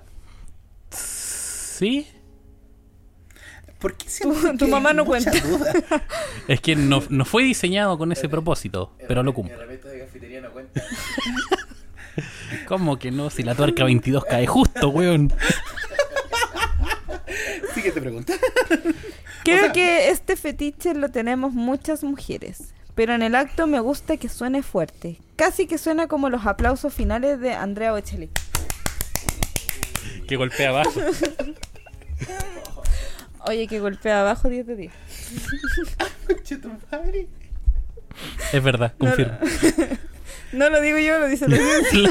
Sí. ¿Por qué siempre Tu- tu que mamá hay no mucha cuenta. duda? Es que no, no fue diseñado con ese propósito, pero lo cumple. Herramientas de cafetería no cuenta. ¿Cómo que no? Si la tuerca veintidós cae justo, weón. Siguiente pregunta. Creo O sea- que este fetiche lo tenemos muchas mujeres, pero en el acto me gusta que suene fuerte. Casi que suena como los aplausos finales de Andrea Bocelli. Que golpea abajo. Oye, que golpea abajo diez de diez. Conche tu madre. Es verdad, No, confirmo. No lo digo yo, lo dice la audiencia.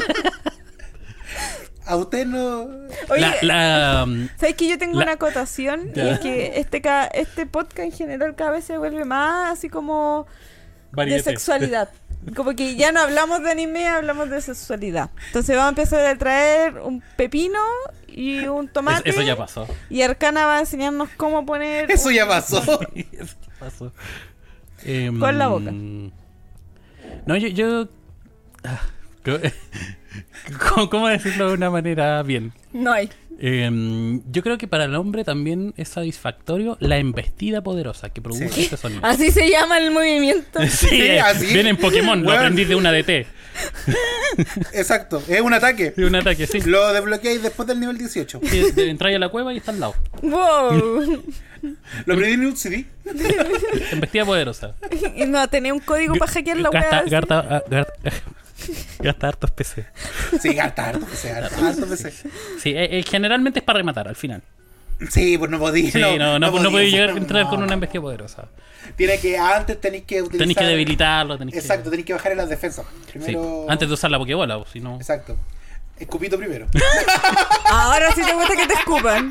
A usted no. Oye, La, la, um, ¿sabes que yo tengo la- una acotación? Y Ya. es que este, ca- este podcast en general cada vez se vuelve más así como de variete. sexualidad. Como que ya no hablamos de anime, hablamos de sexualidad. Entonces vamos a empezar a traer un pepino y un tomate. Eso, eso ya pasó. Y Arcana va a enseñarnos cómo poner... Eso ya pasó. Eso ya pasó. Em, Con la boca. No, yo... yo ah, ¿cómo, cómo decirlo de una manera bien? No hay. Eh, yo creo que para el hombre también es satisfactorio la embestida poderosa que produce Sí. este sonido. Así se llama el movimiento. Sí, Sí, eh, así. viene en Pokémon, lo Bueno. aprendí de una D T. Exacto, es un ataque. De un ataque, sí. Lo desbloqueáis después del nivel dieciocho. Sí, de- entráis a la cueva y está al lado. Wow. Lo aprendí en un C D. Embestida poderosa. Y no, tenía un código para hackear la Gasta, web. gasta, ah, gasta, gasta hartos P C. Sí, harta, harto, que sea, harta, harto, que sea. Sí, eh, eh, generalmente es para rematar al final. Sí, pues no podía. Sí, no, no, no, podía, podéis llegar a no, entrar con no. una embestida poderosa. Tiene que, antes tenéis que utilizar. Tenéis que debilitarlo. Tenéis Exacto, que... tenéis que bajar en las defensas. Sí, Primero. antes de usar la Pokébola, o si no. Exacto. Escupito primero. Ahora sí te gusta que te escupan.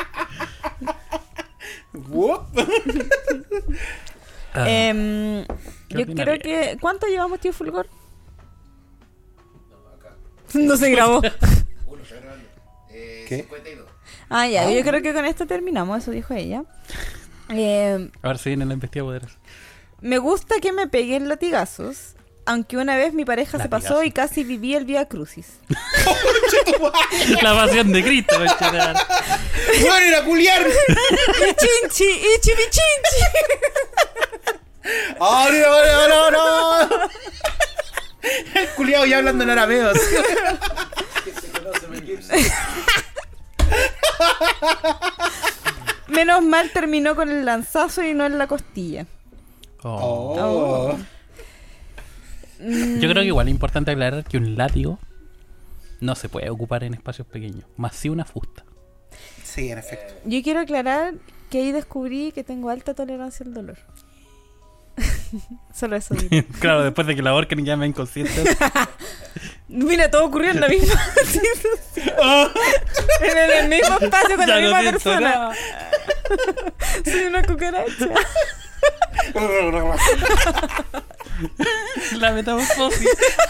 Whoop. Ah, Em, ¿Qué yo opinaría? creo que... ¿Cuánto llevamos, tío Fulgor? No se grabó. Uno, está grabando. Eh, ¿Qué? cincuenta y dos. Ah, ya, Ah. yo creo que con esto terminamos, eso dijo ella. Em, A ver si viene la embestida poderosa. me gusta que me peguen latigazos, aunque una vez mi pareja se pasó Latigazos. y casi viví el Vía Crucis. La pasión de Cristo, conchetumare. ¡Bueno, ir a culiar! ¡Ichinchi! ¡Ichibichinchi! ¡Oh, no, no, no, no! El culiado ya hablando en arameo. así. Se conoce Mel Gibson. Menos mal terminó con el lanzazo y no en la costilla. Oh. Oh. Mm, Yo creo que igual es importante aclarar que un látigo no se puede ocupar en espacios pequeños, más si una fusta. Sí, en efecto. Yo quiero aclarar que ahí descubrí que tengo alta tolerancia al dolor. Solo eso digo. Claro, después de que la ahorquen y ya me inconsciente. Mira, todo ocurrió en la misma en el, el mismo espacio con Ya la no misma siento persona. nada. Soy una cucaracha. La metamorfosis.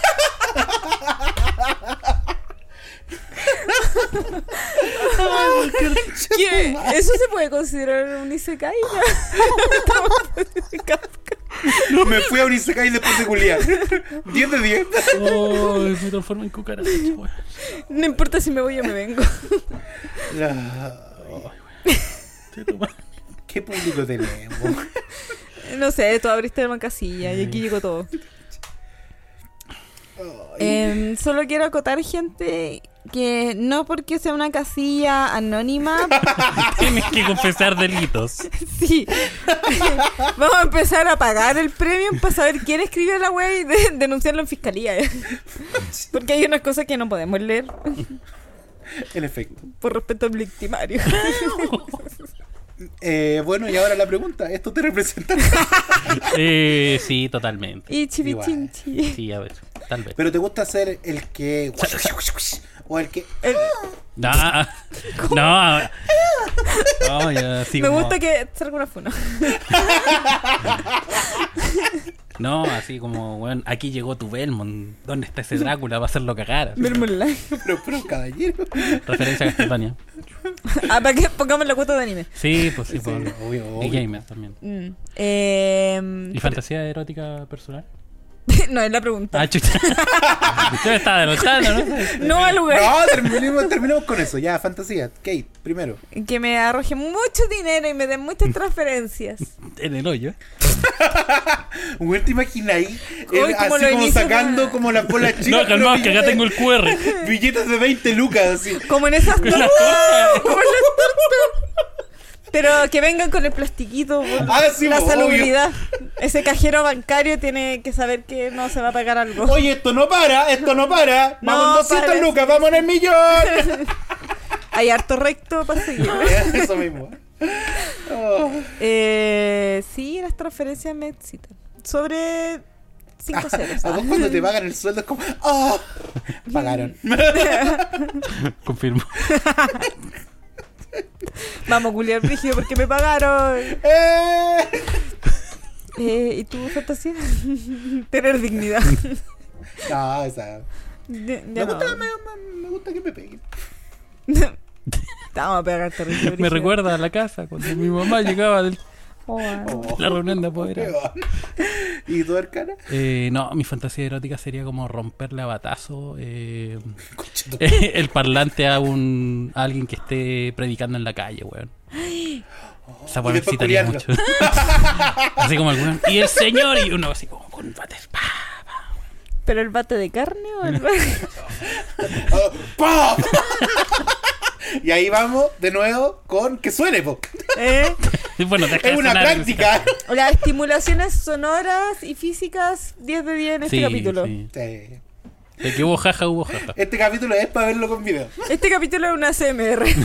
¿Qué? ¿Eso se puede considerar un isekai? No, me fui a un Isekai después de culiar. diez de diez. Oh, me transformo en cucaracha, weón. No importa si me voy o me vengo. ¿Qué público tenemos? No sé, tú abriste la casilla y aquí llegó todo. Em, solo quiero acotar, gente, que no porque sea una casilla anónima, Tienes que confesar delitos. sí, vamos a empezar a pagar el premium para saber quién escribió la web y de- denunciarlo en fiscalía. Porque hay unas cosas que no podemos leer En efecto. por respeto al victimario. Eh, bueno, y ahora la pregunta: ¿esto te representa? Eh, sí, totalmente. Y chivichinchi. Sí, a ver, tal vez. ¿Pero te gusta ser el que. o el que. El- No, no, no, ya, sí, me como- gusta que salga una funa. No, así como, bueno, aquí llegó tu Belmont. ¿Dónde está ese Drácula? Va a hacerlo cagar. así. Verme online. Pero, pero, caballero. Referencia a Castlevania. Ah, para que pongamos la cuota de anime. Sí, pues sí, Sí, por... obvio, Y obvio. gamer también. Mm. Eh, ¿Y fantasía erótica personal? no, es la pregunta. Ah, chucha. Yo me estaba denotando, ¿no? No al lugar. No, terminemos, terminemos con eso. Ya, fantasía. Kate, primero. Que me arroje mucho dinero y me den muchas transferencias. En el hoyo. Güey, ¿te imaginas ahí? Uy, Él como así lo como inicio sacando con- como las bolas chicas. No, calmado, pero que acá billetes- tengo el Q R. Billetes de veinte lucas, así. Como en esas tortas. La torta. Como en las tortas. Pero que vengan con el plastiquito por Ah, sí, la obvio. salubridad. Ese cajero bancario tiene que saber que no se va a pagar algo. Oye, esto no para, esto no para. No, Vamos doscientas parece lucas, que vamos en el millón. Hay harto recto para seguir. Eso mismo. Oh. Eh, sí, las transferencias me excitan. Sobre cinco ceros. A vos cuando te pagan el sueldo es como, ¡oh! Pagaron. Confirmo. Vamos, culiar brígido porque me pagaron. ¡Eh! Eh, ¿Y tu fantasía? Tener dignidad. No, o sea. Ya, Me ya no. gusta, me, me- me gusta que me peguen. Te vamos a pegar terrible Me brígido. recuerda a la casa cuando mi mamá llegaba del, Oh, Oh, La reunión de poder. weón. ¿Y tu arcana? Eh, no, mi fantasía erótica sería como romperle a batazo eh, Concha tu- el parlante a un a alguien que esté predicando en la calle, weón. Esa Y weá me después excitaría culiarlo. mucho. Así como el weón. Y el señor, y uno así como con bates. pa. ¿Pero el bate de carne o el bate? Oh, ¡pam! Y ahí vamos de nuevo con que suene, po. ¿Eh? Bueno, deja Es de una sonar, práctica. Las estimulaciones sonoras y físicas diez de diez en este Sí, capítulo. sí. Sí. De que hubo jaja, hubo jaja. Este capítulo es para verlo con video. Este capítulo es una A S M R.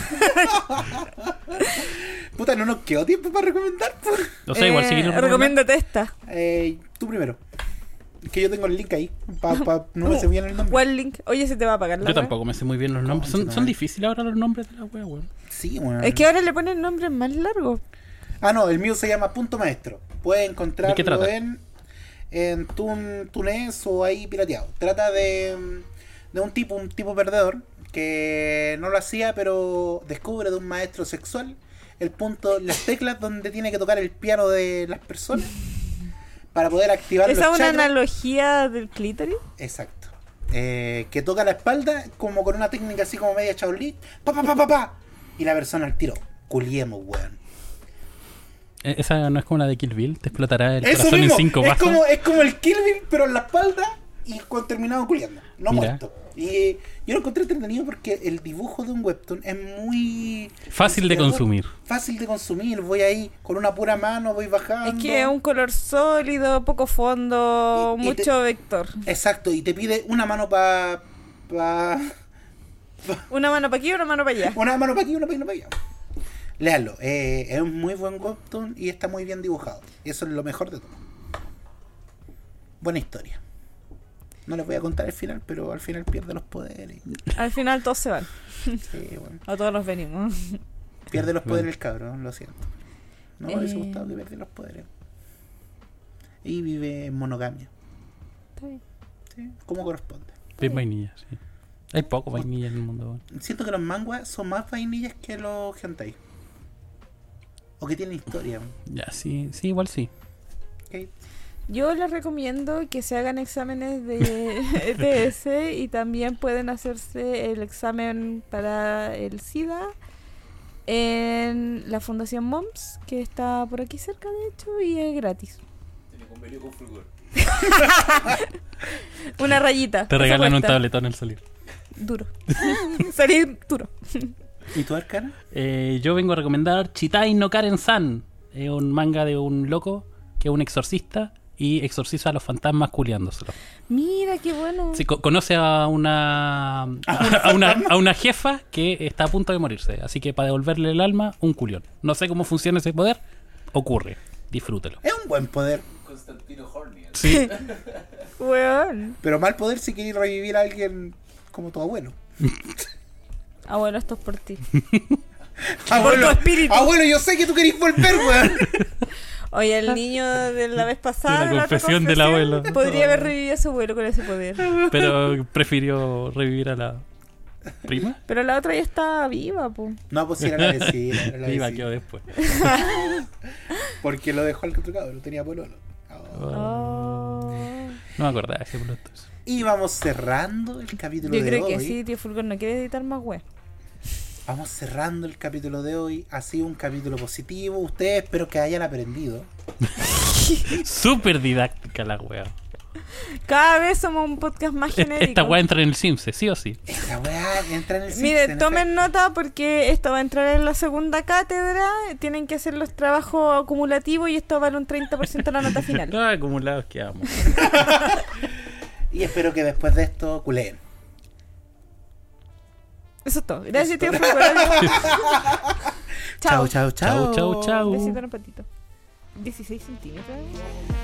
Puta, no nos quedó tiempo para recomendar, po. O sea, igual Eh, si quieren recomendar. recomiéndate esta. Eh, tú primero. Que yo tengo el link ahí. Pa, pa- no me sé bien el nombre. ¿Cuál link? Oye, se te va a pagar la Yo wea. tampoco me sé muy bien los nombres. Son, Concha son madre. difíciles ahora los nombres de la wea, weón. Sí, weón. Es que ahora le ponen nombres más largos. Ah, no, el mío se llama Punto Maestro. Puedes ¿De qué encontrarlo trata? en, en Tun, Tunés o ahí pirateado. Trata de, de un tipo, un tipo perdedor que no lo hacía, pero descubre de un maestro sexual el punto, las teclas donde tiene que tocar el piano de las personas para poder activar ¿Esa es los una chakras. analogía del clítoris? Exacto. Eh, que toca la espalda como con una técnica así como media Shaolin. Pa, pa, pa, pa, pa. Y la persona al tiro. Culiemos, weón. Eh, Esa no es como la de Kill Bill. Te explotará el Eso corazón mismo. en cinco es, pasos. como, es como el Kill Bill, pero en la espalda y con terminado culiando. No Mira. muerto. Y yo lo encontré entretenido porque el dibujo de un webtoon es muy Fácil de inspirador, consumir. Fácil de consumir. Voy ahí con una pura mano, voy bajando. Es que es un color sólido, poco fondo, Y- y mucho te- vector. Exacto, y te pide una mano para. Pa... Una mano para aquí y una mano para allá. Una mano para aquí y una para allá. Léalo, eh, es un muy buen webtoon y está muy bien dibujado. Y eso es lo mejor de todo. Buena historia. No les voy a contar el final, pero al final pierde los poderes. Al final todos se van. Sí, bueno. A todos nos venimos. Pierde los poderes el cabrón, lo siento. No me hubiese Eh. gustado que pierde los poderes. Y vive en monogamia. Está bien. Sí, como corresponde. Bien vainilla, sí. Hay poco vainilla en el mundo, weón. Siento que los manguas son más vainillas que los hentai. O que tienen historia. Ya, sí, sí, igual sí. ¿Ok? Yo les recomiendo que se hagan exámenes de E T S y también pueden hacerse el examen para el SIDA en la Fundación MOMS, que está por aquí cerca de hecho y es gratis. Tiene convenio con Fulgor. Una rayita. Te eso regalan un cuesta. tabletón al salir. Duro. Salir duro. ¿Y tu arcana? Eh, yo vengo a recomendar Chitai no Karen-san. Es un manga de un loco que es un exorcista y exorciza a los fantasmas culiándoselos. Mira, qué bueno. Sí, co- conoce a una, a una a una jefa que está a punto de morirse. Así que para devolverle el alma, un culión. No sé cómo funciona ese poder. Ocurre. Disfrútelo. Es un buen poder. Constantino Horny. Sí. Weón. Pero mal poder si quieres revivir a alguien como tu abuelo. Abuelo, esto es por ti. Abuelo, tu espíritu. abuelo, yo sé que tú querés volver, weón. Oye, el niño de la vez pasada. De la otra confesión del abuelo. Podría haber revivido a su abuelo con ese poder. Pero prefirió revivir a la prima. Pero la otra ya está viva, po. No, pues si era la vecina, era la Viva vecina. quedó después. Porque lo dejó al otro cabrón, tenía pololo. Oh. Oh. No me acordaba de ese plot twist. Y vamos cerrando el capítulo Yo de creo hoy. que sí, tío Fulgor no quiere editar más web. Vamos cerrando el capítulo de hoy. Ha sido un capítulo positivo. Ustedes espero que hayan aprendido. Súper didáctica la wea. Cada vez somos un podcast más genérico. Esta wea entra en el Sims, sí o sí. Esta weá entra en el Mire, Simpson, tomen nota porque esto va a entrar en la segunda cátedra. Tienen que hacer los trabajos acumulativos y esto vale un treinta por ciento de la nota final. No, acumulados quedamos. Y espero que después de esto culeen. Eso es todo. Gracias, Eso tío es Fulgor. Chao, chao, chao. Chau, chau, chau. Besito en el patito. dieciséis centímetros.